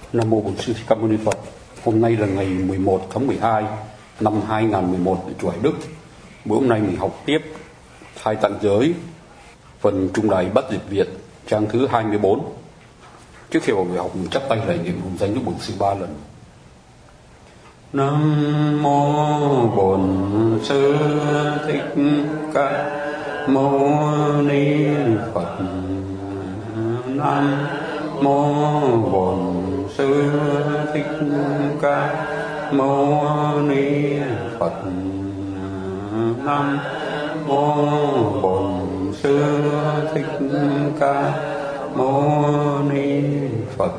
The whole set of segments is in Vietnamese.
Nam mô Bổn Sư Thích Ca Mâu Ni Phật. Hôm nay là ngày 11 tháng 12 năm 2011 tại chùa Hải Đức. Bữa hôm nay mình học tiếp Thai Tạng Giới, phần Trung Đài Bát Dịch Việt, trang thứ 24. Trước khi vào buổi học mình chắp tay lạy niệm hùng danh Đức Bổn Sư 3 lần. Nam mô Bổn Sư Thích Ca Mâu Ni Phật. Nam mô Bổn Sư Thích Ca Mâu Ni Phật. Nam mô Bổn Sư Thích Ca Mâu Ni Phật.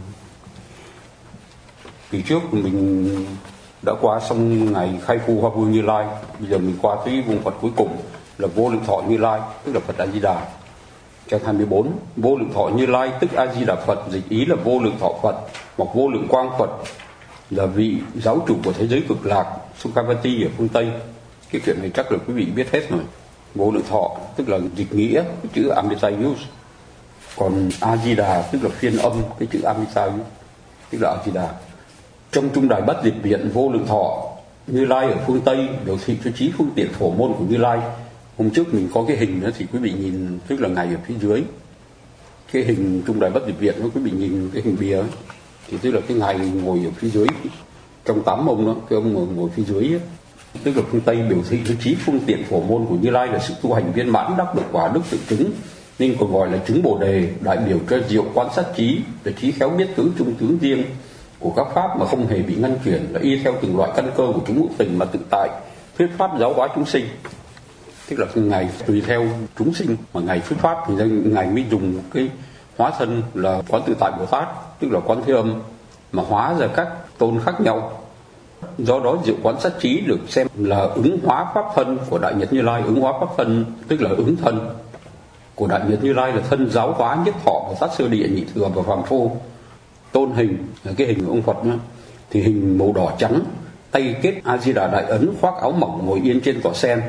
Kỳ trước mình đã qua xong ngày khai phu Hoa Vương Như Lai, bây giờ mình qua tới vùng Phật cuối cùng là Vô Lượng Thọ Như Lai, tức là Phật A Di Đà. Trang 24, Vô Lượng Thọ Như Lai tức A Di Đà Phật, dịch ý là Vô Lượng Thọ Phật hoặc Vô Lượng Quang Phật, là vị giáo chủ của thế giới cực lạc Sukhavati ở phương Tây. Cái chuyện này chắc là quý vị biết hết rồi. Vô Lượng Thọ tức là dịch nghĩa cái chữ Amitabha, còn A Di Đà tức là phiên âm cái chữ Amitabha, tức là A Di Đà. Trong Trung Đài Bát Dịch Viện, Vô Lượng Thọ Như Lai ở phương Tây biểu thị cho trí phương tiện phổ môn của Như Lai. Hôm trước mình có cái hình đó thì quý vị nhìn, tức là ngài ở phía dưới cái hình Trung Đài Bát Dịch Viện, quý vị nhìn cái hình bìa ấy, thì tức là cái ngài ngồi ở phía dưới trong 8 ông đó, cái ông ngồi phía dưới ấy, tức là phương Tây biểu thị cho trí phương tiện phổ môn của Như Lai là sự tu hành viên mãn đắc được quả đức tự chứng, nên còn gọi là chứng Bồ Đề, đại biểu cho diệu quan sát trí, là trí khéo biết tứ trung tướng riêng của các pháp mà không hề bị ngăn chuyển, là y theo từng loại căn cơ của chúng hữu tình mà tự tại thuyết pháp giáo hóa chúng sinh. Tức là ngài tùy theo chúng sinh mà ngài thuyết pháp, thì ngài mới dùng cái hóa thân là Quán Tự Tại Bồ Tát, tức là Quán Thế Âm, mà hóa ra các tôn khác nhau. Do đó diệu quan sát trí được xem là ứng hóa pháp thân của Đại Nhật Như Lai. Ứng hóa pháp thân tức là ứng thân của Đại Nhật Như Lai là thân giáo hóa nhất thọ Bồ Tát Sơ Địa, Nhị Thừa và Phàm Phu. Tôn hình là cái hình của ông Phật nhá, thì hình màu đỏ trắng, tay kết A Di Đà Đại Ấn, khoác áo mỏng, ngồi yên trên cỏ sen.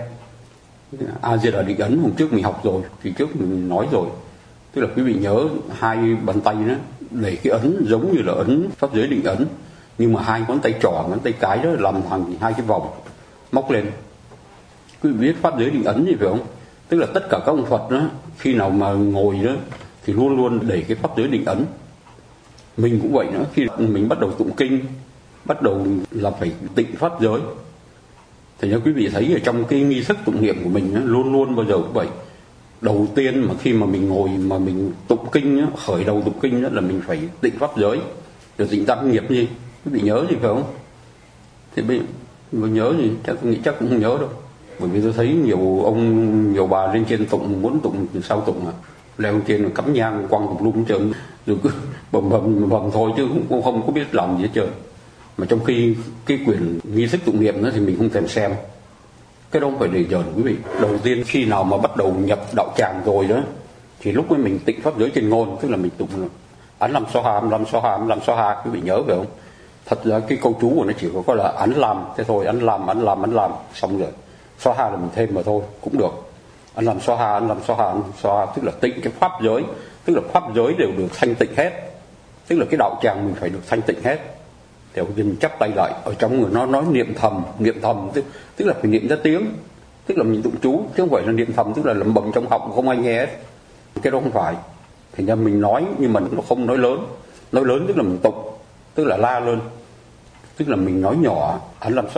A Di Đà Định Ấn hôm trước mình học rồi, thì trước mình nói rồi, tức là quý vị nhớ hai bàn tay đó để cái ấn giống như là ấn pháp giới định ấn, nhưng mà hai ngón tay trỏ, ngón tay cái đó làm thành hai cái vòng móc lên. Quý vị biết pháp giới định ấn gì phải không? Tức là tất cả các ông Phật đó khi nào mà ngồi đó thì luôn luôn để cái pháp giới định ấn. Mình cũng vậy nữa, khi mình bắt đầu tụng kinh, bắt đầu là phải tịnh pháp giới. Thì như quý vị thấy ở trong cái nghi thức tụng niệm của mình luôn luôn bao giờ cũng vậy. Đầu tiên mà khi mà mình ngồi mà mình tụng kinh, khởi đầu tụng kinh là mình phải tịnh pháp giới, rồi tịnh tam nghiệp gì. Quý vị nhớ gì phải không? Thì mình nhớ gì? Tôi nghĩ chắc cũng không nhớ đâu. Bởi vì tôi thấy nhiều ông, nhiều bà lên trên tụng, muốn tụng sao tụng à? Leo trên cắm nhang quăng cục lung trơn, rồi cứ bầm thôi chứ không có biết làm gì hết trơn. Mà trong khi cái quyển nghi thức tụng niệm đó thì mình không thèm xem. Cái đó không phải để giỡn quý vị. Đầu tiên khi nào mà bắt đầu nhập đạo tràng rồi đó thì lúc ấy mình tịnh pháp giới trên ngôn, tức là mình tụng ấn làm so hà, làm so hà, làm so hà, quý vị nhớ phải không? Thật ra cái câu chú của nó chỉ có là ấn làm thế thôi, ấn làm xong rồi. So hà là mình thêm mà thôi, cũng được. Ấn làm so hà, tức là tịnh cái pháp giới, tức là pháp giới đều được thanh tịnh hết. Tức là cái đạo tràng mình phải được thanh tịnh hết. Thì mình chắp tay lại, ở trong người nó nói niệm thầm tức là phải niệm ra tiếng, tức là mình tụng chú, chứ không phải là niệm thầm tức là lẩm bẩm trong họng không ai nghe hết. Cái đó không phải. Thì ra mình nói nhưng mà nó không nói lớn tức là mình tụng, tức là la lên, tức là mình nói nhỏ, anh làm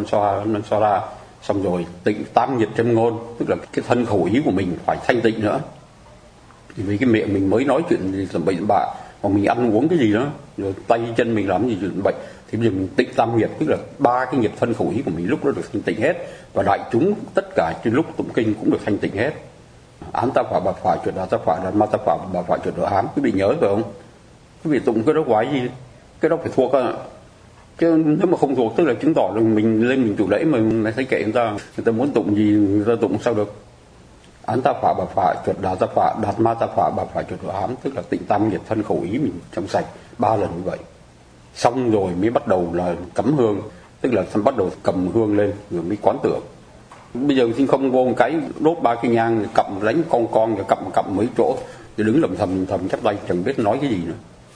so la, xong rồi tịnh tam nghiệp trong ngôn, tức là cái thân khẩu ý của mình phải thanh tịnh nữa. Thì vì cái miệng mình mới nói chuyện gì làm bệnh bạ, hoặc mình ăn uống cái gì đó, rồi tay chân mình làm gì chuyện bệnh, thì bây giờ mình tịnh tam nghiệp, tức là ba cái nghiệp thân khẩu ý của mình lúc đó được thanh tịnh hết, và đại chúng tất cả trên lúc tụng kinh cũng được thanh tịnh hết. Án ta phả bà phả chuyện đà ta phả đàn ma ta phả bà phả chuyện đỡ ám, quý vị nhớ phải không? Quý vị tụng cái đó quái gì, cái đó phải thuộc á. Chứ nếu mà không thuộc tức là chứng tỏ là mình lên mình chủ lễ mà thấy kệ người ta muốn tụng gì người ta tụng sao được. Án ta phả bà phả chuột đà ta phả đạt ma ta phả bà phả chuột đỡ ám, tức là tịnh tam nghiệp thân khẩu ý mình trong sạch 3 lần như vậy. Xong rồi mới bắt đầu là cắm hương, tức là bắt đầu cầm hương lên rồi mới quán tưởng. Bây giờ xin không vô một cái đốt 3 cái nhang cặm đánh con rồi cặm mấy chỗ rồi đứng lầm thầm chắp tay chẳng biết nói cái gì nữa.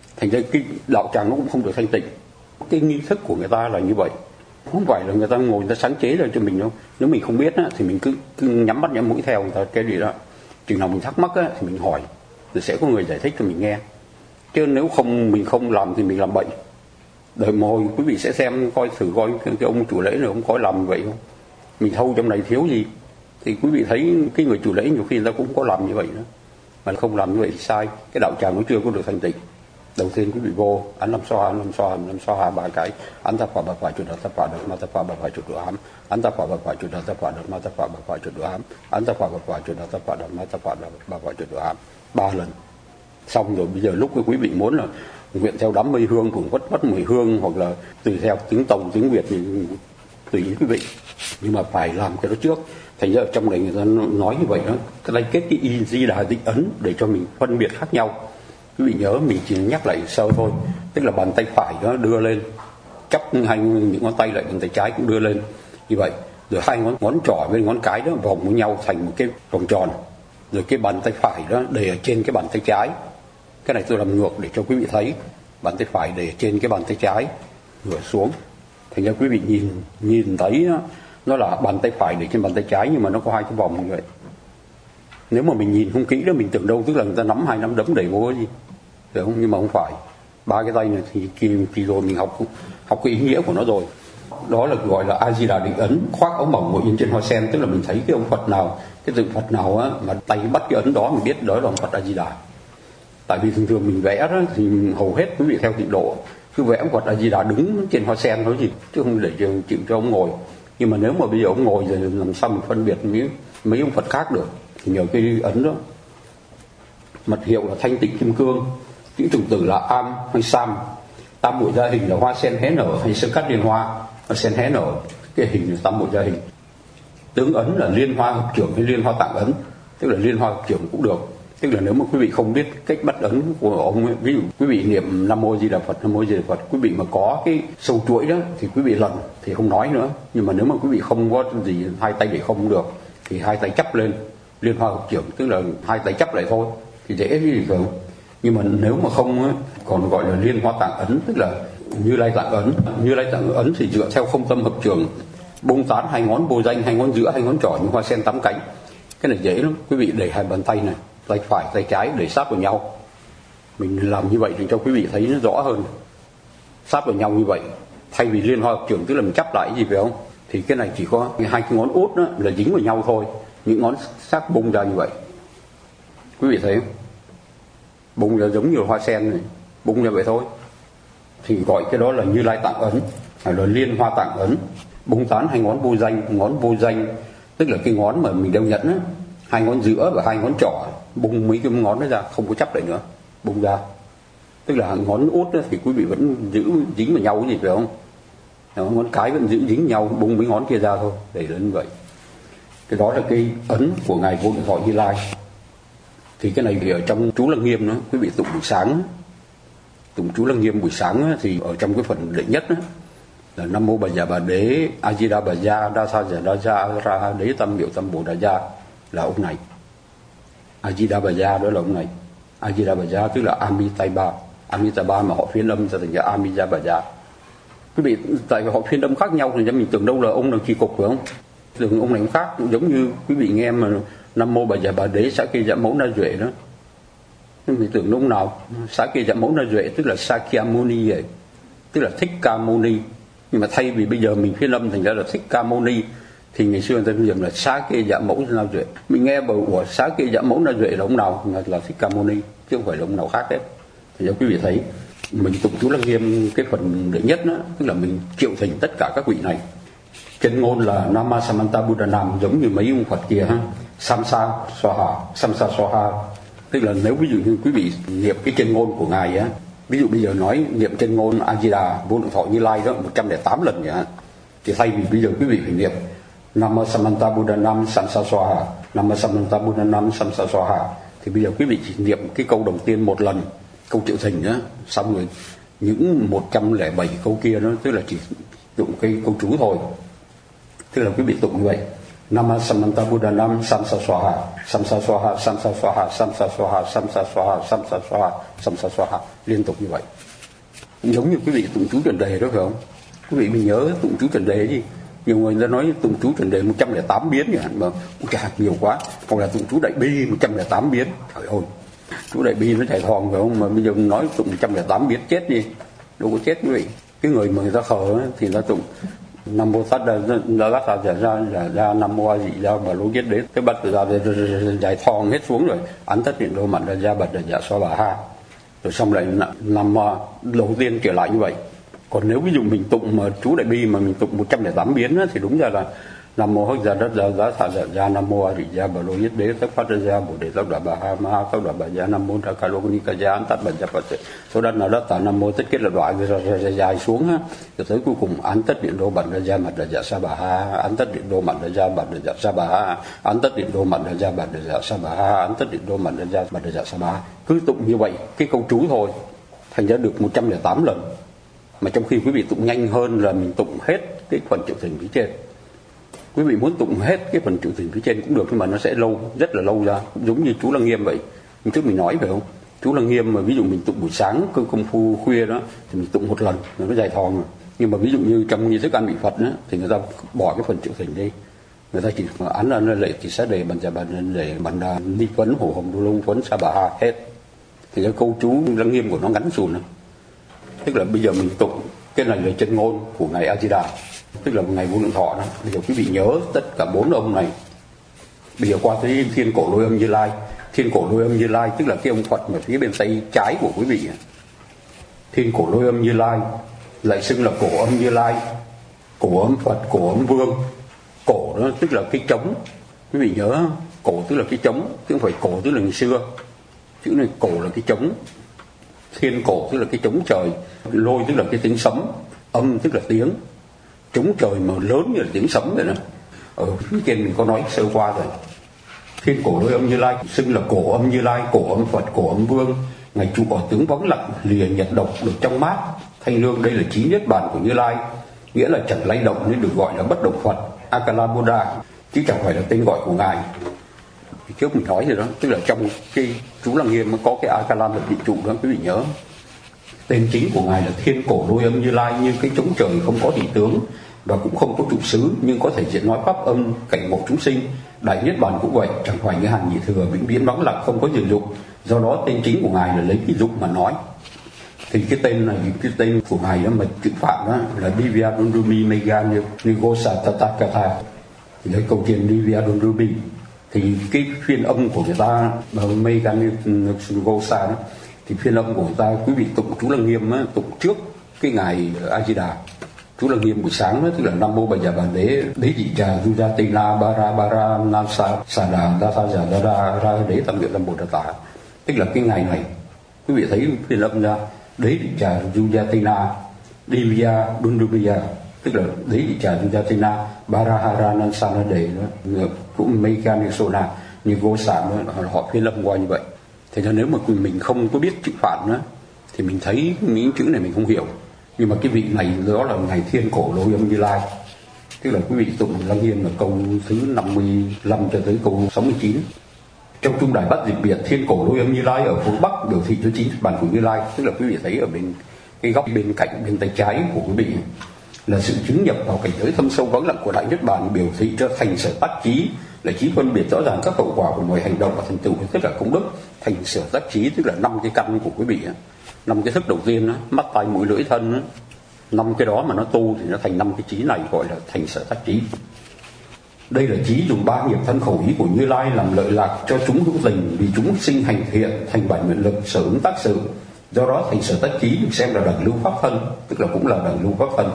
Thành ra cái đạo tràng nó cũng không được thanh tịnh. Cái nghi thức của người ta là như vậy, không phải là người ta ngồi người ta sáng chế ra cho mình đâu. Nếu mình không biết á, thì mình cứ nhắm mắt nhắm mũi theo người ta cái gì đó. Chừng nào mình thắc mắc á, thì mình hỏi, rồi sẽ có người giải thích cho mình nghe. Chứ nếu không mình không làm thì mình làm bậy. Đợi mồi quý vị sẽ xem coi thử coi cái ông chủ lễ này ông có làm vậy không. Mình thâu trong này thiếu gì thì quý vị thấy cái người chủ lễ nhiều khi người ta cũng có làm như vậy nữa, mà không làm như vậy thì sai. Cái đạo tràng nó chưa có được thanh tịnh. Đầu tiên quý vị vô ấn làm xoa ba cái, ấn ta phà bạc phải chuột ta phà được ma ta phà bạc phải chuột ám, ấn ta phà bạc phải chuột ta phà được ma ta phà bạc phải chuột ám, ấn ta phà bạc phải chuột ta phà được ma ta phà bạc phải chuột ám 3 lần. Xong rồi bây giờ lúc quý vị muốn là nguyện theo đám mây hương cũng vất mùi hương, hoặc là tùy theo tiếng Tông tiếng Việt thì tùy ý quý vị, nhưng mà phải làm cái đó trước. Thành ra ở trong này người ta nói như vậy đó, cái đây kết cái y di đà định ấn để cho mình phân biệt khác nhau. Quý vị nhớ mình chỉ nhắc lại sơ thôi, tức là bàn tay phải đó đưa lên, chắp hai những ngón tay lại, bàn tay trái cũng đưa lên như vậy, rồi hai ngón trỏ với ngón cái đó vòng với nhau thành một cái vòng tròn, rồi cái bàn tay phải đó để ở trên cái bàn tay trái. Cái này tôi làm ngược để cho quý vị thấy, bàn tay phải để trên cái bàn tay trái ngửa xuống. Thành ra quý vị nhìn thấy đó, nó là bàn tay phải để trên bàn tay trái nhưng mà nó có hai cái vòng như vậy. Nếu mà mình nhìn không kỹ đó mình tưởng đâu tức là người ta nắm hai nắm đấm đẩy vô cái gì, được không? Nhưng mà không phải. 3 cái tay này thì rồi mình học cái ý nghĩa của nó rồi. Đó là gọi là A Di Đà định ấn, khoác áo mỏng ngồi yên trên hoa sen, tức là mình thấy cái ông Phật nào, cái tượng Phật nào á mà tay bắt cái ấn đó mình biết đó là ông Phật A Di Đà. Tại vì thường thường mình vẽ đó thì hầu hết quý vị theo tịnh độ cứ vẽ ông Phật A Di Đà đứng trên hoa sen thôi gì, chứ không để chịu cho ông ngồi. Nhưng mà nếu mà bây giờ ông ngồi rồi làm sao mình phân biệt mấy ông Phật khác được, thì nhờ cái ấn đó. Mật hiệu là Thanh Tịnh Kim Cương, chữ trùng tử là Am hay Sam, tam muội gia hình là hoa sen hé nở hay sơ cắt liên hoa sen hé nở, cái hình là tam muội gia hình. Tướng ấn là liên hoa hợp trưởng hay liên hoa tạng ấn, tức là liên hoa hợp trưởng cũng được. Tức là nếu mà quý vị không biết cách bắt ấn của ông ấy, ví dụ quý vị niệm Nam Mô Di Đà Phật, Nam Mô Di Đà Phật, quý vị mà có cái sâu chuỗi đó thì quý vị lần thì không nói nữa. Nhưng mà nếu mà quý vị không có gì hai tay để không được thì hai tay chắp lên liên hoa hợp trưởng, tức là hai tay chắp lại thôi thì dễ cái gì không. Nhưng mà nếu mà không á, còn gọi là liên hoa tạng ấn, tức là Như Lai tạng ấn. Như Lai tạng ấn thì dựa theo không tâm hợp trường, bung tán hai ngón vô danh, hai ngón giữa, hai ngón trỏ như hoa sen 8 cánh. Cái này dễ lắm, quý vị để hai bàn tay này, tay phải tay trái để sát vào nhau. Mình làm như vậy thì cho quý vị thấy nó rõ hơn, sát vào nhau như vậy, thay vì liên hoa hợp trường tức là mình chắp lại cái gì phải không, thì cái này chỉ có hai cái ngón út đó là dính vào nhau thôi, những ngón sát bung ra như vậy. Quý vị thấy không? Bung ra giống như hoa sen này, bung ra vậy thôi, thì gọi cái đó là Như Lai tạng ấn, hay là liên hoa tạng ấn. Bung tán hai ngón vô danh tức là cái ngón mà mình đeo nhẫn á, hai ngón giữa và hai ngón trỏ, bung mấy cái ngón đó ra, không có chắp lại nữa, bung ra. Tức là ngón út đó thì quý vị vẫn giữ dính vào nhau cái gì phải không? Ngón cái vẫn giữ dính nhau, bung mấy ngón kia ra thôi, để lên như vậy. Cái đó là cái ấn của ngài Vô Lượng Thọ Như Lai. Thì cái này thì ở trong chú Lăng Nghiêm đó, quý vị tụng buổi sáng, tụng chú Lăng Nghiêm buổi sáng thì ở trong cái phần đệ nhất đó, là Nam Mô Bà Già Bà Đế A Di Đà Bà Gia Đa Sa Giả Đa Gia Ra Đế Tâm Miệu Tâm Bồ Đà Gia là ông này. A Di Đà Bà Gia đó là ông này. A Di Đà Bà Gia tức là Amitabha mà họ phiên âm ra thành ra Amitabha Bà Gia. Quý vị tại họ phiên âm khác nhau thì mình tưởng đâu là ông nào kỳ cục phải không? Tưởng ông này cũng khác, giống như quý vị nghe mà Nam Mô Bà Già Bà Đế Xá Kê Dạ Mẫu Na Duệ đó, mình tưởng ông nào Xá Kê Dạ Mẫu Na Duệ tức là Sakyamuni vậy, tức là Thích Ca Mâu Ni. Nhưng mà thay vì bây giờ mình phiên âm thành ra là Thích Ca Mâu Ni, thì ngày xưa người ta dùng là Xá Kê Dạ Mẫu Na Duệ. Mình nghe bảo của Xá Kê Dạ Mẫu Na Duệ là ông nào là Thích Ca Mâu Ni, chứ không phải là ông nào khác hết. Thì cho quý vị thấy mình tụng chú Lăng Nghiêm cái phần đệ nhất đó, tức là mình triệu thỉnh tất cả các vị này. Chân ngôn là Nama Samanta Buddha Nam, giống như mấy ông Phật kia ha, Samsa Swaha, tức là nếu ví dụ như quý vị niệm cái chân ngôn của ngài á, ví dụ bây giờ nói niệm chân ngôn A Di Đà Vô Lượng Thọ Như Lai đó 108 lần vậy, thì thay vì bây giờ quý vị phải niệm Nama Samanta Buddha Nam Samsa Swaha, Nama Samanta Buddha Nam Samsa Swaha, thì bây giờ quý vị chỉ niệm cái câu đầu tiên một lần, câu triệu thỉnh đó, xong rồi những 107 câu kia đó, tức là chỉ tụng cái câu chú thôi. Tức là quý vị tụng như vậy Nama Samanta Buddhanam Samsa Swaha Samsa Swaha Samsa Swaha Samsa Swaha Samsa Swaha Samsa Swaha Samsa Swaha, liên tục như vậy. Giống như quý vị tụng chú Trần Đề đó phải không? Quý vị mình nhớ tụng chú Trần Đề gì? Nhiều người ta nói tụng chú Trần Đề 108 biến vậy mà chả nhiều quá. Hoặc là tụng chú Đại Bi 108 biến. Trời ơi, chú Đại Bi nó chạy thòn phải không? Mà bây giờ nói tụng 108 biến chết đi. Đâu có chết quý vị. Cái người mà người ta khờ thì người ta tụng Nam Mô Sát ra Nam Mô A Di Đà Bà Lô Yết Đế, cái bắt ra dài thon hết xuống rồi, Án Tất Điện Đô Mặn Ra Gia Bật Dạ Xoa Bà Ha, rồi xong lại nằm đầu tiên trở lại như vậy. Còn nếu ví dụ mình tụng mà chú Đại Bi mà mình tụng 108 biến á, thì đúng ra là Nam Mô Hắc Gia Đất Gia Giá Thạ Dạ Gia Nam Mô A Di Đà Bà Lô Yết Đế Tất Phát Ra Gia Bồ Đề Tóc Đà Bà Ha Ma Ha Tóc Đà Bà Gia Nam Mô Đa Ca Lô Ni Ca Gia Án Tất Bà Gia Phật số đất là đất tại Nam Mô Tất kết là đoạn dài xuống á, rồi tới cuối cùng Án Tất Điện Đô Bận Ra Gia Mật Đà Dạ Sa Bà Ha, Án Tất Điện Đô Mật Đà Gia Bật Đà Dạ Sa Bà Ha, Án Tất Điện Đô Mật Đà Gia Bật Đà Dạ Sa Bà Ha, Án Tất Điện Đô Mật Đà Gia Bật Đà Dạ Sa Bà Ha. Cứ tụng như vậy cái câu chú thôi, thành ra được 108 lần. Mà trong khi quý vị tụng nhanh hơn là mình tụng hết cái phần triệu thỉnh phía trên. Quý vị muốn tụng hết cái phần triệu thỉnh phía trên cũng được, nhưng mà nó sẽ lâu, rất là lâu ra. Cũng giống như chú Lăng Nghiêm vậy. Hôm trước mình nói phải không? Chú Lăng Nghiêm mà ví dụ mình tụng buổi sáng công phu khuya đó thì mình tụng một lần rồi nó dài thòn rồi. Nhưng mà ví dụ như trong nghi thức ăn vị Phật đó thì người ta bỏ cái phần triệu thỉnh đi. Người ta chỉ án là lệ chỉ sát đề bần để bần đà ni phấn hổ hồng đô lông phấn sa bà ha hết. Thì cái câu chú Lăng Nghiêm của nó ngắn xùn đó. Tức là bây giờ mình tụng cái này là chân ngôn của ngài A Di Đà, tức là ngày Vô Lượng Thọ đó. Bây giờ quý vị nhớ tất cả 4 ông này. Bây giờ qua tới Thiên Cổ Lôi Âm Như Lai. Thiên Cổ Lôi Âm Như Lai tức là cái ông Phật mà phía bên tay trái của quý vị. Thiên Cổ Lôi Âm Như Lai lại xưng là Cổ Âm Như Lai, Cổ Âm Phật, Cổ Âm Vương. Cổ đó tức là cái trống. Quý vị nhớ cổ tức là cái trống, chứ không phải cổ tức là ngày xưa. Chữ này cổ là cái trống. Thiên cổ tức là cái trống trời, lôi tức là cái tiếng sấm, âm tức là tiếng. Trống trời mà lớn như là tiếng sấm vậy nè. Ở phía trên mình có nói sơ qua rồi. Thiên Cổ Lôi Âm Như Lai xưng là Cổ Âm Như Lai, Cổ Âm Phật, Cổ Âm Vương. Ngài trụ ở tướng vắng lặng, lìa nhật độc được trong mát. Thanh lương đây là chí niết bàn của Như Lai, nghĩa là chẳng lay động nên được gọi là bất động Phật, Akala Buddha, chứ chẳng phải là tên gọi của ngài. Trước mình nói rồi đó, tức là trong cái chú Lăng Nghiêm có cái Akala là vị trụ đó, quý vị nhớ. Tên chính của ngài là Thiên Cổ Lôi Âm Như Lai, như cái trống trời không có thị tướng và cũng không có trụ xứ, nhưng có thể diễn nói pháp âm cảnh ngộ chúng sinh. Đại niết bàn cũng vậy, chẳng phải như hàng nhị thừa vĩnh viễn vắng lặng không có dừng dụng. Do đó tên chính của ngài là lấy cái dụng mà nói. Thì cái tên này, cái tên của ngài đó mà chữ Phạn đó là Divya Dundumi Mega Nigosa Tatakatha. Thì lấy câu chuyện Divya Dundumi thì cái phiên âm của người ta Mega Nigosa đó, thì phiên âm của người ta quý vị tụng chú Lăng Nghiêm á, tụng trước cái ngài A Di Đà. Chú Lăng Nghiêm buổi sáng đó, tức là Nam Mô Bạch Dạ Bà Đế Đế Dị Trà Dujatina Bara Nam Sa Đà Đa Sa Giả Đa Đa Ra Đế Tam Nguyện Lâm Bồ Đà Tả. Tức là cái ngày này quý vị thấy phiên âm ra Đế Dị Trà Dujatina Divya Dundumya, tức là Đế Dị Trà Dujatina Barahara Nansana Đề đó, cũng Mekanisona như vô sản họ phiên âm qua như vậy. Thế nên nếu mà mình không có biết chữ Phạn đó, thì mình thấy những chữ này mình không hiểu. Nhưng mà cái vị này đó là ngài Thiên Cổ Lôi Âm Như Lai. Tức là quý vị tụng Lăng Nghiêm là câu thứ 55 cho tới câu 69. Trong trung đài Bát Dịch Biệt, Thiên Cổ Lôi Âm Như Lai ở phương Bắc biểu thị cho chính bản của Như Lai. Tức là quý vị thấy ở bên cái góc bên cạnh bên tay trái của quý vị là sự chứng nhập vào cảnh giới thâm sâu vắng lặng của Đại Niết Bàn, biểu thị cho thành sở tác trí, là trí phân biệt rõ ràng các hậu quả của mọi hành động và thành tựu tất cả công đức. Thành sở tác trí tức là 5 cái căn của quý vị, 5 cái thức đầu tiên đó, mắt tai mũi lưỡi thân đó. 5 cái đó mà nó tu thì nó thành 5 cái trí này, gọi là thành sở tác trí. Đây là trí dùng 3 nghiệp thân khẩu ý của Như Lai làm lợi lạc cho chúng hữu tình, vì chúng sinh hành thiện thành bản nguyện lực sở ứng tác sự. Do đó thành sở tác trí được xem là đẳng lưu pháp thân, tức là cũng là đẳng lưu pháp thân.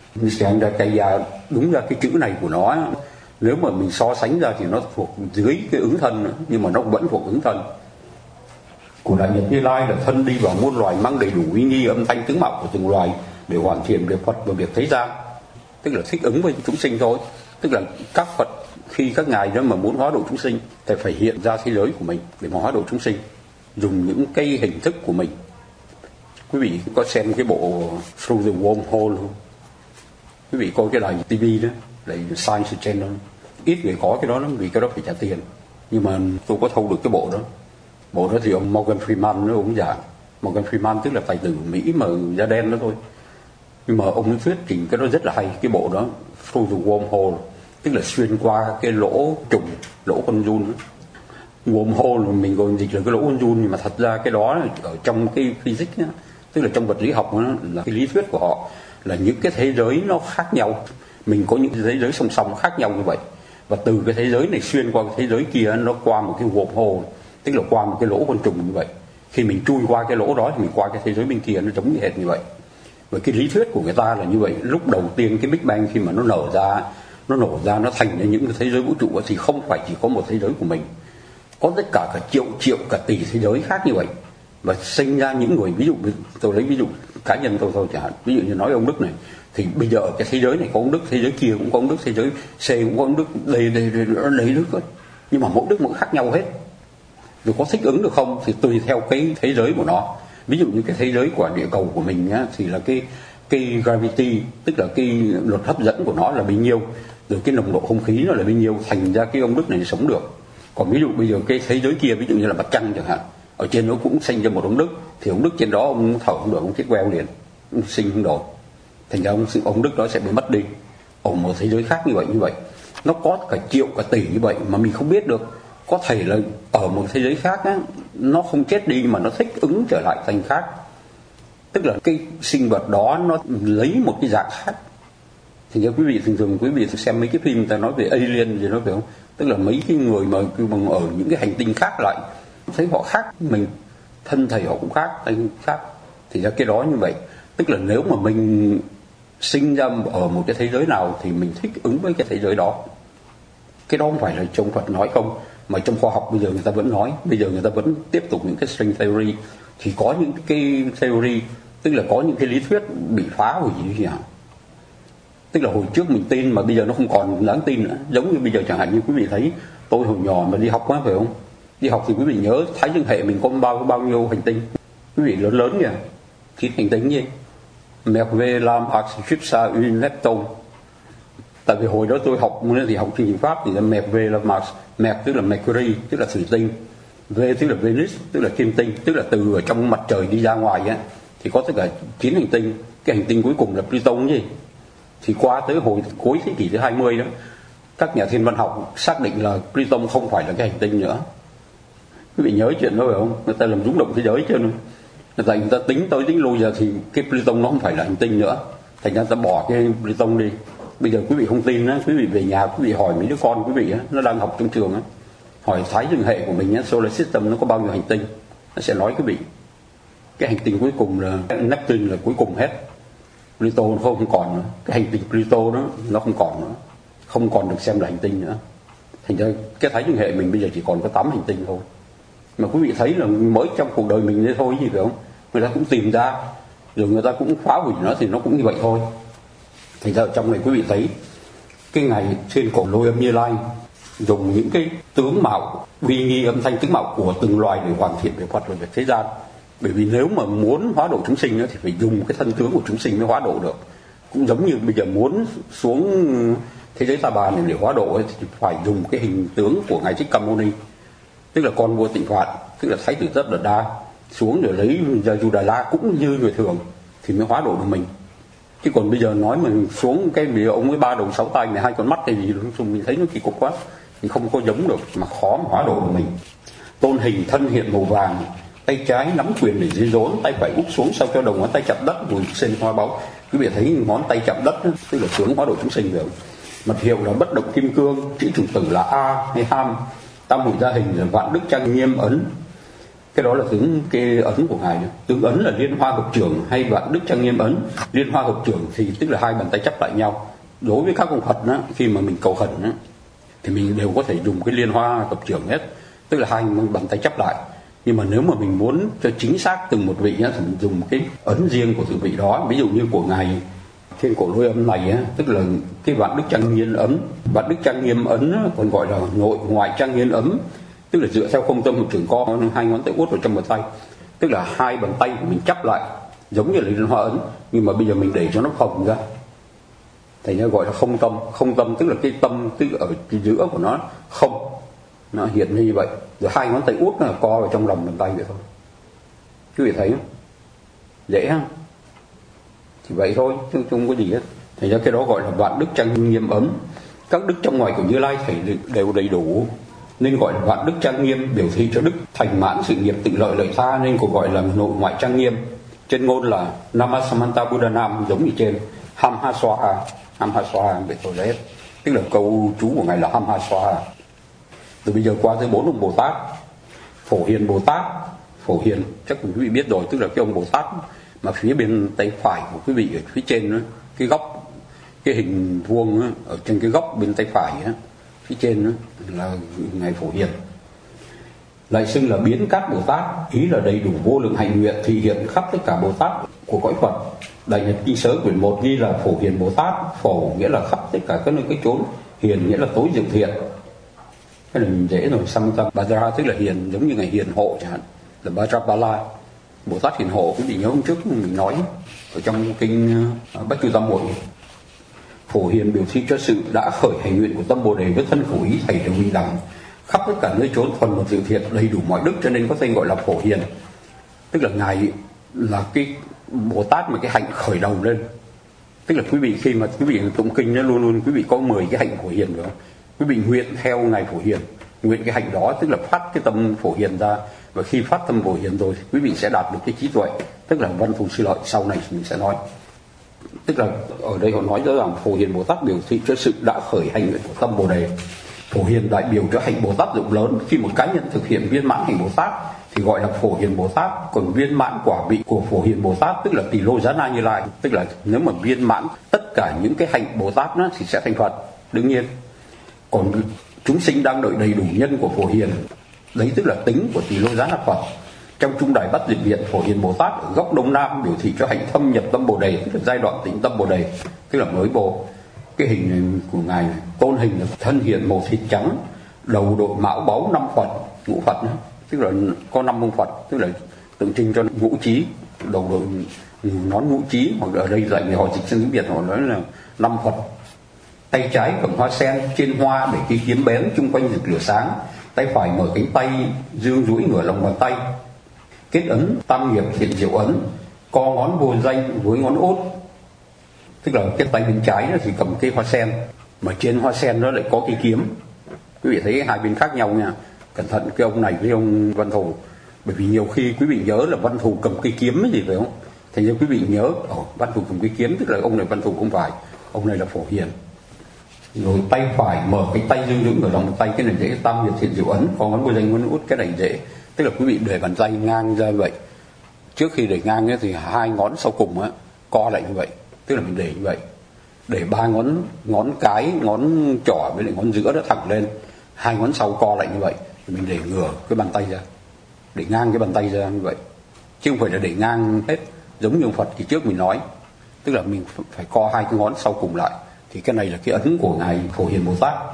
Đúng ra cái chữ này của nó, nếu mà mình so sánh ra thì nó thuộc dưới cái ứng thân nữa, nhưng mà nó vẫn thuộc ứng thân. Của Đại Nhật Như Lai là thân đi vào muôn loài, mang đầy đủ uy nghi âm thanh tướng mạo của từng loài để hoàn thiện việc Phật và việc thế gian, tức là thích ứng với chúng sinh thôi. Tức là các Phật khi các ngài đó mà muốn hóa độ chúng sinh thì phải hiện ra thế giới của mình để mà hóa độ chúng sinh, dùng những cái hình thức của mình. Quý vị có xem cái bộ Through the Wormhole không? Quý vị coi cái đài TV đó, đài Science Channel, ít người có cái đó lắm vì cái đó phải trả tiền. Nhưng mà tôi có thâu được cái bộ đó thì ông Morgan Freeman nó ông giảng. Morgan Freeman tức là tài tử Mỹ mà da đen đó thôi, nhưng mà ông ấy thuyết trình cái đó rất là hay. Cái bộ đó through the wormhole, tức là xuyên qua cái lỗ trùng, lỗ con giun. Wormhole mình gọi dịch là cái lỗ con giun, nhưng mà thật ra cái đó ở trong cái physics á, tức là trong vật lý học đó, là cái lý thuyết của họ là những cái thế giới nó khác nhau. Mình có những thế giới song song khác nhau như vậy, và từ cái thế giới này xuyên qua cái thế giới kia, nó qua một cái wormhole, tức là qua một cái lỗ con trùng như vậy. Khi mình chui qua cái lỗ đó thì mình qua cái thế giới bên kia, nó giống như hệt như vậy. Và cái lý thuyết của người ta là như vậy. Lúc đầu tiên cái Big Bang khi mà nó nổ ra nó thành ra những cái thế giới vũ trụ thì không phải chỉ có một thế giới của mình, có tất cả triệu cả tỷ thế giới khác như vậy, và sinh ra những người. Ví dụ tôi lấy ví dụ cá nhân tôi thôi chẳng hạn, ví dụ như nói ông Đức này, thì bây giờ cái thế giới này có ông Đức, thế giới kia cũng có ông Đức, thế giới C cũng có ông Đức, đây Đức thôi, nhưng mà mỗi Đức mỗi khác nhau hết. Rồi có thích ứng được không thì tùy theo cái thế giới của nó. Ví dụ như cái thế giới của địa cầu của mình nhá, thì là cái gravity, tức là cái luật hấp dẫn của nó là bao nhiêu, rồi cái nồng độ không khí nó là bao nhiêu, thành ra cái ông Đức này sống được. Còn ví dụ bây giờ cái thế giới kia, ví dụ như là mặt trăng chẳng hạn, ở trên nó cũng sinh ra một ông Đức, thì ông Đức trên đó ông thở không được, ông chết queo liền, ông sinh không nổi, thành ra ông Đức đó sẽ bị mất đi. Ở một thế giới khác như vậy nó có cả triệu cả tỷ như vậy mà mình không biết được. Có thể là ở một thế giới khác á, nó không chết đi mà nó thích ứng trở lại thành khác, tức là cái sinh vật đó nó lấy một cái dạng khác. Thì như quý vị thường quý vị xem mấy cái phim người ta nói về alien gì đó phải không, tức là mấy cái người mà ở những cái hành tinh khác lại thấy họ khác mình, thân thể họ cũng khác, anh khác. Thì ra cái đó như vậy, tức là nếu mà mình sinh ra ở một cái thế giới nào thì mình thích ứng với cái thế giới đó. Cái đó không phải là trong Phật nói không, mà trong khoa học bây giờ người ta vẫn nói, bây giờ người ta vẫn tiếp tục những cái string theory. Thì có những cái theory, tức là có những cái lý thuyết bị phá hủy như nào, tức là hồi trước mình tin mà bây giờ nó không còn đáng tin nữa. Giống như bây giờ chẳng hạn như quý vị thấy tôi hồi nhỏ mà đi học quá phải không, đi học thì quý vị nhớ Thái Dương hệ mình có bao nhiêu hành tinh, quý vị lớn kìa, 9 hành tinh gì, Mercury, Lam, Mars, Jupiter, Uranus, Neptune. Tại vì hồi đó tôi học thì học chương trình Pháp thì là Mercury là Mars, tức là Mercury tức là thủy tinh, V tức là Venus tức là kim tinh, tức là từ ở trong mặt trời đi ra ngoài á thì có tất cả 9 hành tinh. Cái hành tinh cuối cùng là Pluton gì. Thì qua tới hồi cuối thế kỷ thứ 20 đó, các nhà thiên văn học xác định là Pluton không phải là cái hành tinh nữa. Quý vị nhớ chuyện đó phải không? Người ta làm rung động thế giới chứ. Người ta tính lui giờ thì cái Pluton nó không phải là hành tinh nữa, thành ra người ta bỏ cái Pluton đi. Bây giờ quý vị không tin á, quý vị về nhà quý vị hỏi mấy đứa con quý vị á, nó đang học trong trường á, hỏi Thái Dương hệ của mình á, Solar System nó có bao nhiêu hành tinh, nó sẽ nói quý vị cái hành tinh cuối cùng là Neptune là cuối cùng hết. Pluto nó không còn nữa, cái hành tinh Pluto đó nó không còn nữa, không còn được xem là hành tinh nữa. Thành ra cái Thái Dương hệ mình bây giờ chỉ còn có 8 hành tinh thôi. Mà quý vị thấy là mới trong cuộc đời mình đấy thôi gì phải không? Người ta cũng tìm ra, rồi người ta cũng phá hủy nó thì nó cũng như vậy thôi. Thành ra trong này quý vị thấy cái ngày trên cổ lôi âm Như Lai dùng những cái tướng mạo uy nghi âm thanh tướng mạo của từng loài để hoàn thiện về Phật và về thế gian. Bởi vì nếu mà muốn hóa độ chúng sinh thì phải dùng cái thân tướng của chúng sinh mới hóa độ được. Cũng giống như bây giờ muốn xuống thế giới Ta Bà này để hóa độ thì phải dùng cái hình tướng của Ngài Thích Ca Mâu Ni, tức là con vua Tịnh Phạn, tức là Thái tử Tất Đạt Đa, xuống rồi lấy Gia Du Đà La cũng như người thường thì mới hóa độ được mình. Chứ còn bây giờ nói mình xuống cái vì ông với 3 đầu 6 tay này 2 con mắt hay gì mình thấy nó kỳ cục quá, thì không có giống được mà khó mà hóa độ được mình. Tôn hình thân hiện màu vàng, tay trái nắm quyền để dưới rốn, tay phải úp xuống sao cho đầu ngón tay chạm đất, mùi sen hoa báu. Quý vị thấy ngón tay chạm đất tức là tướng hóa độ chúng sinh được. Mật hiệu là bất động kim cương, chữ chủ tử là A hay Ham, tam hội gia hình là vạn đức trang nghiêm ấn. Cái đó là tướng cái ấn của ngài. Tướng ấn là liên hoa hợp trưởng hay vạn đức trang nghiêm ấn. Liên hoa hợp trưởng thì tức là 2 bàn tay chắp lại nhau. Đối với các ông Phật đó, khi mà mình cầu khẩn đó, thì mình đều có thể dùng cái liên hoa hợp trưởng hết, tức là 2 bàn tay chắp lại. Nhưng mà nếu mà mình muốn cho chính xác từng một vị á, thì mình dùng cái ấn riêng của từng vị đó. Ví dụ như của ngài trên cổ lôi âm này á, tức là cái vạn đức trang nghiêm ấn. Vạn đức trang nghiêm ấn còn gọi là nội ngoại trang nghiêm ấn, tức là dựa theo không tâm hợp trưởng co 2 ngón tay út vào trong một tay, tức là 2 bàn tay của mình chắp lại giống như là liên hoa ấn, nhưng mà bây giờ mình để cho nó phồng ra, Thành ra gọi là không tâm. Không tâm tức là cái tâm tức ở giữa của nó không, nó hiện như vậy. Rồi hai ngón tay út nó là co vào trong lòng bàn tay vậy thôi. Quý vị thấy không? Dễ không? Thì vậy thôi, chứ không có gì hết. Thành ra cái đó gọi là vạn đức trang nghiêm ấm. Các đức trong ngoài của Như Lai thầy đều đầy đủ, nên gọi là vạn đức trang nghiêm, biểu thị cho đức thành mãn sự nghiệp tự lợi lợi tha, nên cũng gọi là nội ngoại trang nghiêm. Trên ngôn là Namasamanta Buddhanam, giống như trên Hamha Swaha. Hamha Swaha vậy thôi đấy, tức là câu chú của ngài là Hamha Swaha. Từ bây giờ qua tới 4 ông Bồ Tát. Phổ Hiền Bồ Tát, Phổ Hiền chắc quý vị biết rồi, tức là cái ông Bồ Tát mà phía bên tay phải của quý vị ở phía trên đó, cái góc, cái hình vuông đó, ở trên cái góc bên tay phải đó, phía trên đó, là ngài Phổ Hiền. Lại xưng là Biến Cát Bồ Tát, ý là đầy đủ vô lượng hạnh nguyện thị hiện khắp tất cả Bồ Tát của cõi Phật. Đại Nhật Kinh Sớ quyển 1 ghi là Phổ Hiền Bồ Tát. Phổ nghĩa là khắp tất cả các nơi cái chốn, hiền nghĩa là tối diệu thiện. Cái này mình dễ rồi. Samanta Bhadra tức là hiền, giống như ngài hiền hộ chẳng hạn, là Bhadrapala, Bồ Tát hiền hộ. Quý vị nhớ hôm trước mình nói ở trong kinh Bách Chu Tam Hội, Phổ Hiền biểu thị cho sự đã khởi hành nguyện của tâm Bồ Đề với thân khẩu ý thầy đều bình đẳng, khắp tất cả nơi chốn thuần một diệu thiện, đầy đủ mọi đức, cho nên có tên gọi là Phổ Hiền. Tức là ngài là cái Bồ Tát mà cái hạnh khởi đầu lên. Tức là quý vị khi mà quý vị tụng kinh nó luôn luôn quý vị có 10 cái hạnh Phổ Hiền rồi. Quý vị nguyện theo ngài Phổ Hiền, nguyện cái hạnh đó, tức là phát cái tâm Phổ Hiền ra. Và khi phát tâm Phổ Hiền rồi, quý vị sẽ đạt được cái trí tuệ, tức là văn thù sư lợi. Sau này mình sẽ nói. Tức là ở đây họ nói rõ ràng Phổ Hiền Bồ Tát biểu thị cho sự đã khởi hành nguyện của tâm Bồ Đề. Phổ Hiền đại biểu cho hạnh Bồ Tát rộng lớn. Khi một cá nhân thực hiện viên mãn hạnh Bồ Tát thì gọi là Phổ Hiền Bồ Tát. Còn viên mãn quả vị của Phổ Hiền Bồ Tát tức là Tỳ Lô Giá Na Như Lai, tức là nếu mà viên mãn tất cả những cái hạnh Bồ Tát đó thì sẽ thành Phật đương nhiên. Còn chúng sinh đang đợi đầy đủ nhân của Phổ Hiền, đấy tức là tính của Tỳ Lô Giá Na Phật. Trong Trung Đài Bát Diệp Viện, Phổ Hiền Bồ Tát ở góc đông nam biểu thị cho hạnh thâm nhập tâm Bồ Đề, tức là giai đoạn tĩnh tâm Bồ Đề, tức là mới Bồ. Cái hình của ngài tôn hình là thân hiện màu thịt trắng, đầu đội mão báu 5 Phật, ngũ Phật nữa, tức là có 5 ông Phật, tức là tượng trưng cho ngũ trí, đầu đội nón ngũ trí, hoặc ở đây dạy người họ dịch sang tiếng Việt họ nói là 5 Phật. Tay trái cầm hoa sen, trên hoa để cái kiếm bén chung quanh rực lửa sáng. Tay phải mở cánh tay dương duỗi ngửa lòng bàn tay, kết ấn tam nghiệp thiện diệu ấn, co ngón vô danh với ngón út. Tức là cái tay bên trái nó thì cầm cây hoa sen, mà trên hoa sen nó lại có cây kiếm. Quý vị thấy hai bên khác nhau nha, cẩn thận cái ông này với ông Văn Thù, bởi vì nhiều khi quý vị nhớ là Văn Thù cầm cây kiếm gì phải không? Thành ra quý vị nhớ Văn Thù cầm cây kiếm, tức là ông này Văn Thù không phải, ông này là Phổ Hiền. Rồi tay phải mở cái tay dương dưỡng ở lòng bàn tay, cái này dễ, tam nghiệp thiện diệu ấn, có ngón vô danh ngón út, cái này dễ. Tức là quý vị để bàn tay ngang ra vậy, trước khi để ngang ấy, thì hai ngón sau cùng á co lại như vậy, tức là mình để như vậy, để ba ngón cái, ngón trỏ với lại ngón giữa nó thẳng lên, hai ngón sau co lại như vậy, mình để ngửa cái bàn tay ra, để ngang cái bàn tay ra như vậy, chứ không phải là để ngang hết giống như ông Phật kỳ trước mình nói. Tức là mình phải co hai cái ngón sau cùng lại. Thì cái này là cái ấn của ngài Phổ Hiền Bồ Tát.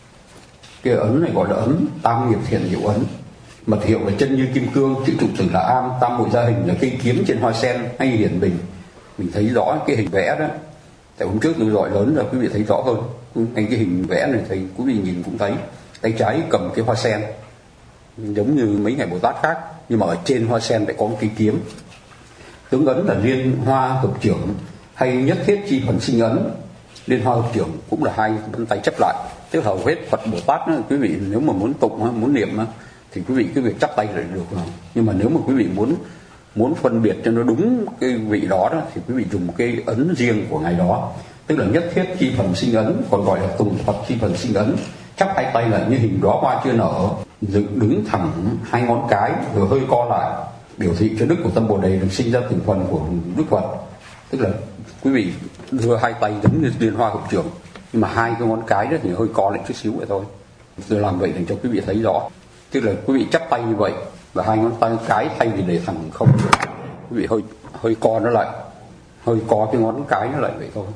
Cái ấn này gọi là ấn tam nghiệp thiện diệu ấn, mật hiệu là chân như kim cương, chữ trụ tử là am, tam hội gia hình là cây kiếm trên hoa sen hay hiển bình. Mình thấy rõ cái hình vẽ đó. Tại hôm trước tôi gọi lớn là quý vị thấy rõ hơn. Ngay cái hình vẽ này thì quý vị nhìn cũng thấy. Tay trái cầm cái hoa sen giống như mấy ngài Bồ Tát khác, nhưng mà ở trên hoa sen lại có một cây kiếm. Tướng ấn là liên hoa hợp trưởng hay nhất thiết chi phần sinh ấn. Liên hoa hợp trưởng cũng là hai bàn tay chấp lại. Tức hầu hết Phật Bồ Tát đó, quý vị nếu mà muốn tụng, muốn niệm thì quý vị cứ việc chắp tay lại được. Nhưng mà nếu mà quý vị muốn phân biệt cho nó đúng cái vị đó thì quý vị dùng cái ấn riêng của ngài đó. Tức là nhất thiết chi phần sinh ấn, còn gọi là tùng Phật chi phần sinh ấn. Chắp hai tay lại như hình đóa hoa chưa nở, dựng đứng thẳng hai ngón cái rồi hơi co lại, biểu thị cho đức của tâm Bồ Đề được sinh ra từng phần của Đức Phật. Tức là quý vị đưa hai tay giống như liên hoa hợp trưởng, nhưng mà hai cái ngón cái đó thì hơi co lại chút xíu vậy thôi. Tôi làm vậy để cho quý vị thấy rõ. Tức là quý vị chắp tay như vậy và hai ngón tay cái thay vì để thẳng không, quý vị hơi co nó lại, hơi co cái ngón cái nó lại vậy thôi.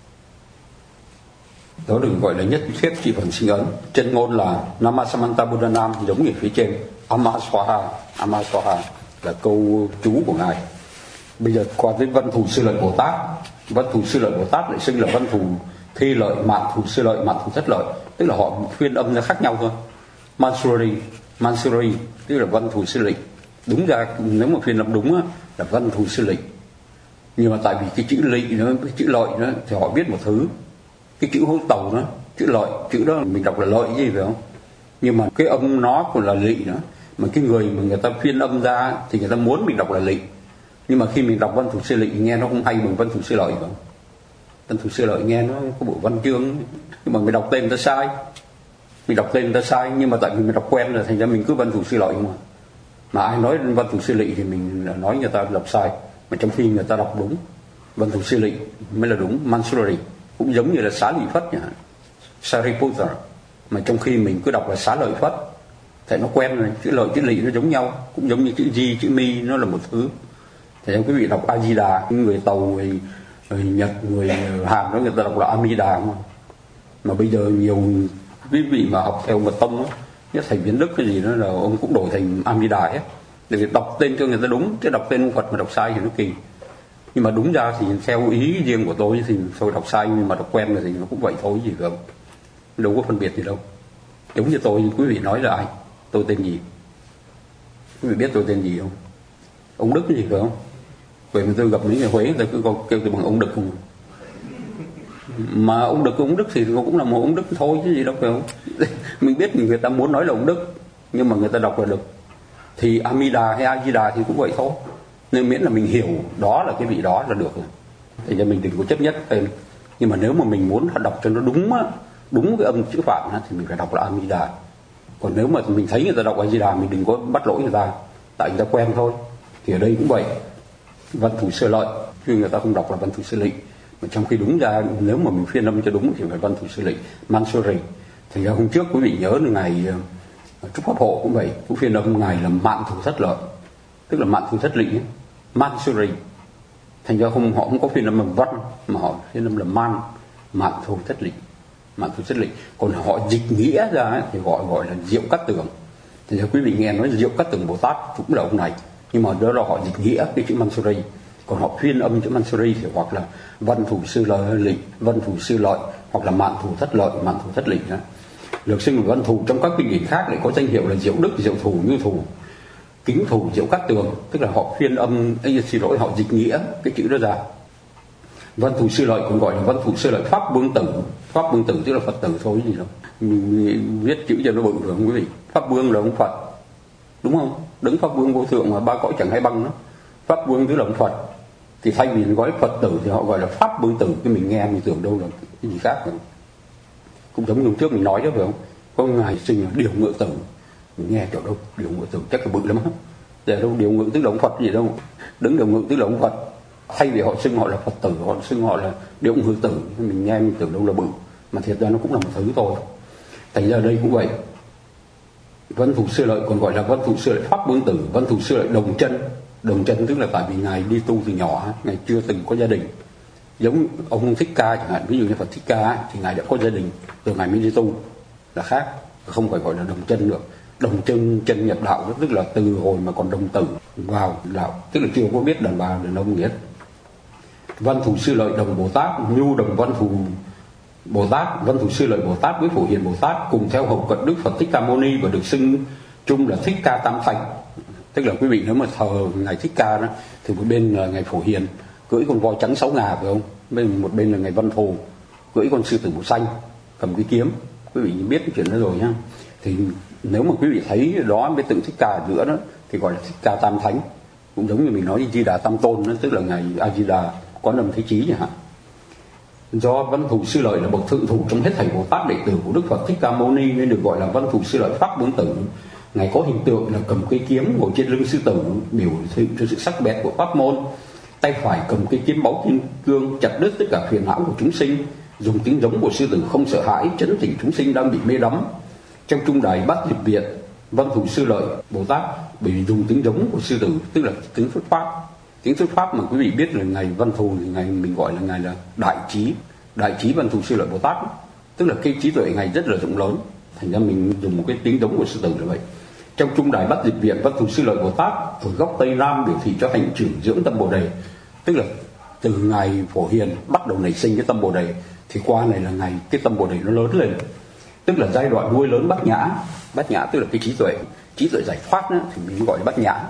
Đó được gọi là nhất thiết chi phần sinh ấn. Chân ngôn là Namasamanta Buddhanam, giống như phía trên Amaswaha. Amaswaha là câu chú của ngài. Bây giờ qua tới Văn Thù Sư Lợi Bồ Tát. Văn Thù Sư Lợi Bồ Tát lại xưng là Văn Thù thi lợi, mạn thù sư lợi, mạn thù thất lợi, tức là họ phiên âm ra khác nhau thôi. Mansuri tức là văn thù sư lợi. Đúng ra nếu mà phiên âm đúng á, là văn thù sư lợi. Nhưng mà tại vì cái chữ lỵ nó, cái chữ lợi nó thì họ viết một thứ, cái chữ hố tàu nó, chữ lợi, chữ đó mình đọc là lợi gì phải không? Nhưng mà cái âm nó còn là lỵ nữa, mà cái người mà người ta phiên âm ra thì người ta muốn mình đọc là lỵ. Nhưng mà khi mình đọc văn thù sư lỵ nghe nó không hay bằng văn thù sư lợi phải không? Văn thù sư lợi nghe nó có bộ văn chương, nhưng mà mình đọc tên người ta sai. Mình đọc tên người ta sai, nhưng mà tại vì mình đọc quen rồi thành ra mình cứ văn thù sư lợi không à. Mà ai nói văn thù sư lỵ thì mình nói người ta đọc sai, mà trong khi người ta đọc đúng. Văn thù sư lỵ mới là đúng. Mansuri cũng giống như là xá lợi Phất nhỉ, Sariputta, mà trong khi mình cứ đọc là xá lợi Phất thì nó quen rồi, chữ lợi chữ lỵ nó giống nhau, cũng giống như chữ di chữ mi nó là một thứ. Thì quý vị đọc A Di Đà, người Tàu, người Nhật, người Hàn đó người ta đọc là Amida mà. Mà bây giờ nhiều quý vị mà học theo mật tông á, nhất thầy Viễn Đức cái gì đó là ông cũng đổi thành Amida hết, để đọc tên cho người ta đúng, chứ đọc tên ông Phật mà đọc sai thì nó kỳ. Nhưng mà đúng ra thì theo ý riêng của tôi thì tôi đọc sai, nhưng mà đọc quen rồi thì nó cũng vậy thôi gì không, đâu có phân biệt gì đâu. Giống như tôi, quý vị nói là ai, tôi tên gì, quý vị biết tôi tên gì không? Ông Đức cái gì phải không? Vậy mà tôi gặp mấy người Huế người ta cứ kêu tôi bằng ông Đức không. Mà ông Đức thì cũng là một ông Đức thôi chứ gì đâu phải không? Mình biết người ta muốn nói là ông Đức, nhưng mà người ta đọc là Đức. Thì Amida hay A Di Đà thì cũng vậy thôi. Nên miễn là mình hiểu đó là cái vị đó là được rồi. Thì mình đừng có chấp nhất tên. Nhưng mà nếu mà mình muốn đọc cho nó đúng á, đúng cái âm chữ Phạn á, thì mình phải đọc là Amida. Còn nếu mà mình thấy người ta đọc A Di Đà, mình đừng có bắt lỗi người ta, tại người ta quen thôi. Thì ở đây cũng vậy, văn thù sư lợi, chứ người ta không đọc là văn thù sư lỵ. Mà trong khi đúng ra nếu mà mình phiên âm cho đúng thì phải văn thù sư lỵ, Mansuri. Thành ra hôm trước quý vị nhớ là ngày Trúc Pháp Hộ cũng vậy, cũng phiên âm ngày là mạn thù thất lợi, tức là mạn thù thất lỵ, Mansuri. Thành ra họ không có phiên âm bằng văn, mà họ phiên âm là mạn thù thất lỵ, mạn thù thất lỵ. Còn họ dịch nghĩa ra thì gọi là Diệu Cát Tường. Thành ra quý vị nghe nói Diệu Cát Tường Bồ Tát cũng là ông này, nhưng mà đó là họ dịch nghĩa cái chữ Mansuri. Còn họ phiên âm chữ Mansuri thì hoặc là văn thù sư lỵ, văn thù sư lợi, hoặc là mạn thù thất lợi, mạn thù thất lỵ đó. Lược sinh của văn thù trong các kinh điển khác lại có danh hiệu là Diệu Đức, Diệu Thù, Như Thù, Kính Thù, Diệu Cát Tường, tức là họ phiên âm, họ dịch nghĩa cái chữ đó ra. Văn thù sư lợi còn gọi là văn thù sư lợi Pháp Vương Tử. Pháp Vương Tử tức là Phật tử thôi gì đâu. Mình viết chữ cho nó bự được không quý vị? Pháp Vương là ông Phật, đúng không? Đứng Pháp Vương vô thượng mà ba cõi chẳng hay băng đó. Pháp Vương tức là ông Phật. Thì thay vì gọi Phật tử thì họ gọi là Pháp Vương Tử. Cái mình nghe mình tưởng đâu là cái gì khác rồi. Cũng giống như trước mình nói đó phải không? Có ngày sinh là Điều Ngự Tử, mình nghe chỗ đâu Điều Ngự Tử chắc là bự lắm á. Giờ đâu Điều Ngự tức là ông Phật gì đâu. Đứng Điều Ngự tức là ông Phật. Thay vì họ xưng họ là Phật tử, họ xưng họ là Điều Ngự Tử, mình nghe mình tưởng đâu là bự, mà thiệt ra nó cũng là một thứ thôi. Thành ra đây cũng vậy. Văn thù sư lợi còn gọi là văn thù sư lợi Pháp Vương Tử, văn thù sư lợi Đồng Chân. Đồng Chân tức là tại vì ngài đi tu từ nhỏ, ngài chưa từng có gia đình. Giống ông Thích Ca chẳng hạn, ví dụ như Phật Thích Ca thì ngài đã có gia đình rồi ngài mới đi tu, là khác, không phải gọi là Đồng Chân được. Đồng chân nhập đạo tức là từ hồi mà còn đồng tử vào đạo, tức là chưa có biết đàn bà đàn ông gì hết. Văn thù sư lợi Đồng Bồ Tát, nhu đồng văn thù Bồ Tát, văn thù sư lợi Bồ Tát với Phổ Hiền Bồ Tát cùng theo hậu cận Đức Phật Thích Ca Mâu Ni và được xưng chung là Thích Ca Tam Thánh. Tức là quý vị nếu mà thờ ngài Thích Ca đó thì một bên là ngài Phổ Hiền cưỡi con voi trắng 6 ngà phải không? Một bên là ngài Văn Thù cưỡi con sư tử màu xanh cầm cái kiếm. Quý vị biết cái chuyện đó rồi nhá. Thì nếu mà quý vị thấy đó với tượng Thích Ca ở giữa đó thì gọi là Thích Ca Tam Thánh. Cũng giống như mình nói Di Đà Tam Tôn đó, tức là ngài A Di Đà Quán Âm Thế Chí chẳng hạn. Do văn thù sư lợi là bậc thượng thủ trong hết thảy Bồ Tát đệ tử của Đức Phật Thích Ca Mâu Ni nên được gọi là văn thù sư lợi Pháp Vương Tử. Ngài có hình tượng là cầm cây kiếm ngồi trên lưng sư tử, biểu thị cho sự sắc bén của pháp môn. Tay phải cầm cây kiếm báu kim cương chặt đứt tất cả phiền não của chúng sinh, dùng tiếng giống của sư tử không sợ hãi trấn tĩnh chúng sinh đang bị mê đắm. Trong trung đài Bát Diệp Viện, văn thù sư lợi Bồ Tát bởi vì dùng tiếng giống của sư tử, tức là tiếng thuyết pháp. Tiếng thuyết pháp mà quý vị biết là ngài Văn Thù thì ngài mình gọi là ngài là đại trí văn thù sư lợi Bồ Tát, tức là cái trí tuệ ngài rất là rộng lớn. Thành ra mình dùng một cái tiếng giống của sư tử là vậy. Trong trung đài Bát Diệp Viện, văn thù sư lợi Bồ Tát ở góc tây nam biểu thị cho hành trưởng dưỡng tâm Bồ Đề, tức là từ ngày Phổ Hiền bắt đầu nảy sinh cái tâm Bồ Đề thì qua này là ngày cái tâm Bồ Đề nó lớn lên, tức là giai đoạn nuôi lớn bát nhã tức là cái trí tuệ giải thoát đó, thì mình gọi là bát nhã.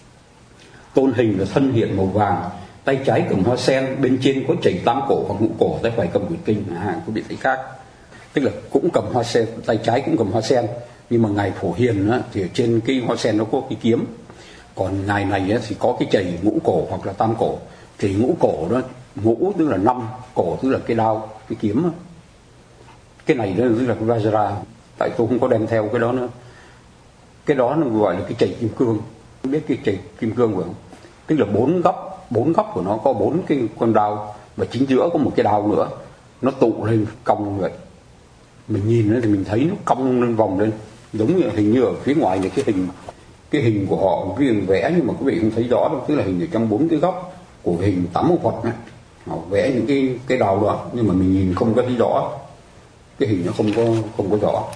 Tôn hình là thân hiện màu vàng, tay trái cầm hoa sen, bên trên có chảy tam cổ hoặc ngũ cổ, tay phải cầm quyển kinh, có bị thấy khác, tức là cũng cầm hoa sen, tay trái cũng cầm hoa sen, nhưng mà ngày Phổ Hiền á, thì ở trên cái hoa sen nó có cái kiếm, còn ngày này á, thì có cái chảy ngũ cổ hoặc là tam cổ. Thì ngũ cổ đó, ngũ tức là 5, cổ tức là cái đao, cái kiếm đó. Cái này đó tức là cái Vajra, tại tôi không có đem theo cái đó nữa. Cái đó nó gọi là cái chảy kim cương, biết cái chảy kim cương phải không? Tức là bốn góc của nó có 4 cái con đao, và chính giữa có một cái đao nữa, nó tụ lên cong như vậy. Mình nhìn nó thì mình thấy nó cong lên vòng lên, giống như hình như ở phía ngoài này cái hình của họ, cái hình vẽ, nhưng mà quý vị không thấy rõ đâu, tức là hình ở trong 4 cái góc của hình tắm ông Phật này, họ vẽ những cái đầu đó, nhưng mà mình nhìn không có thấy rõ, cái hình nó không có rõ.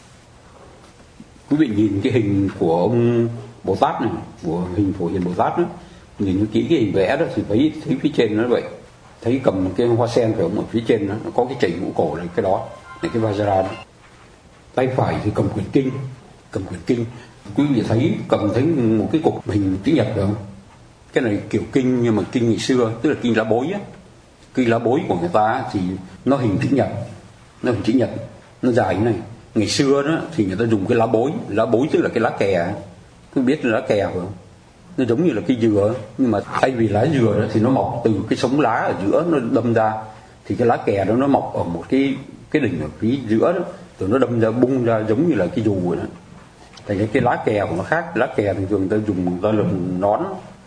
Quý vị nhìn cái hình của ông Bồ Tát này, của hình Phổ Hiền Bồ Tát đó, nhìn kỹ cái hình vẽ đó thì thấy phía trên nó vậy, thấy cầm một cái hoa sen phải không, ở phía trên nó có cái chảy ngũ cổ này, cái đó này, cái Vajra đó. Tay phải thì cầm quyển kinh. Quý vị thấy cầm thấy một cái cục hình chữ nhật được không? Cái này kiểu kinh, nhưng mà kinh ngày xưa tức là kinh lá bối á. Kinh lá bối của người ta thì nó hình chữ nhật, nó dài như này. Ngày xưa đó thì người ta dùng cái lá bối tức là cái lá kè, cứ biết là lá kè phải không? Nó giống như là cái dừa, nhưng mà thay vì lá dừa đó thì nó mọc từ cái sống lá ở giữa nó đâm ra, thì cái lá kè đó nó mọc ở một cái đỉnh ở phía giữa đó, rồi nó đâm ra bung ra giống như là cái dù vậy đó. Tại cái lá kè của nó khác, lá kè thì thường ta dùng ta làm nón,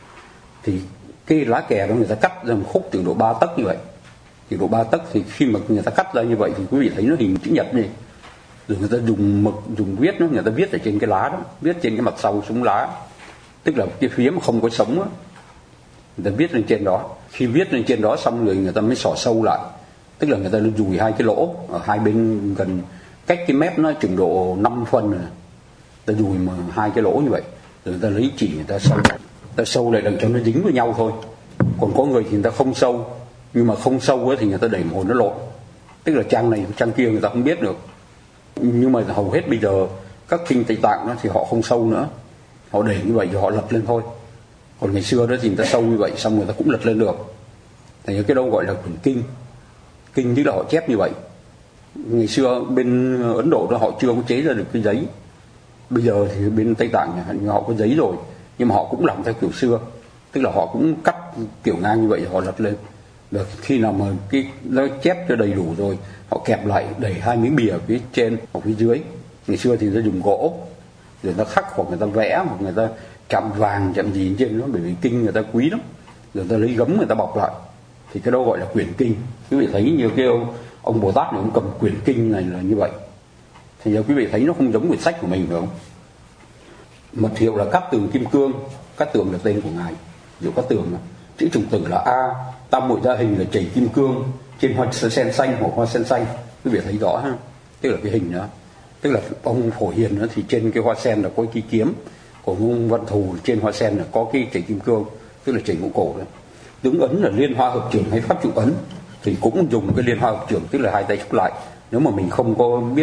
thì cái lá kè đó người ta cắt ra một khúc từ độ 3 tấc như vậy. Thì độ 3 tấc thì khi mà người ta cắt ra như vậy thì quý vị thấy nó hình chữ nhật này. Rồi người ta dùng mực, dùng viết nó, người ta viết ở trên cái lá đó, viết trên cái mặt sau sống lá, tức là cái phía mà không có sống á, người ta viết lên trên đó. Khi viết lên trên đó xong rồi người ta mới xỏ sâu lại, tức là người ta dùi 2 cái lỗ ở hai bên, gần cách cái mép nó chừng độ 5 phân rồi, ta dùi mà 2 cái lỗ như vậy, rồi người ta lấy chỉ người ta sâu lại để cho nó dính với nhau thôi. Còn có người thì người ta không sâu, nhưng mà không sâu thì người ta đẩy một hồi nó lộn, tức là trang này trang kia người ta không biết được. Nhưng mà hầu hết bây giờ các kinh Tây Tạng đó thì họ không sâu nữa, họ để như vậy rồi họ lật lên thôi. Còn ngày xưa đó thì người ta sâu như vậy, xong người ta cũng lật lên được. Thành cái đâu gọi là quyển kinh tức là họ chép như vậy. Ngày xưa bên Ấn Độ đó họ chưa có chế ra được cái giấy. Bây giờ thì bên Tây Tạng họ có giấy rồi, nhưng mà họ cũng làm theo kiểu xưa, tức là họ cũng cắt kiểu ngang như vậy họ lật lên. Và khi nào mà cái nó chép cho đầy đủ rồi, họ kẹp lại đẩy 2 miếng bìa phía trên hoặc phía dưới. Ngày xưa thì người ta dùng gỗ, rồi người ta khắc hoặc người ta vẽ, hoặc người ta chạm vàng chạm gì trên nó, bởi vì kinh người ta quý lắm, rồi người ta lấy gấm người ta bọc lại, thì cái đó gọi là quyển kinh. Quý vị thấy như cái ông Bồ Tát này ông cầm quyển kinh này là như vậy, thì giờ quý vị thấy nó không giống quyển sách của mình phải không? Mật hiệu là Cát Tường Kim Cương, Cát Tường là tên của ngài, dù Cát Tường chữ trùng tử là A, tam muội gia hình là chảy kim cương trên hoa sen xanh hoặc hoa sen xanh. Quý vị thấy rõ ha, tức là cái hình đó, tức là ông Phổ Hiền đó thì trên cái hoa sen là có cái kiếm, còn ông Văn Thù trên hoa sen là có cái chảy kim cương, tức là chảy ngũ cổ đó. Tướng ấn là liên hoa hợp trưởng hay pháp trụ ấn, thì cũng dùng cái liên hoa hợp trưởng, tức là 2 tay chúc lại. Nếu mà mình không có biết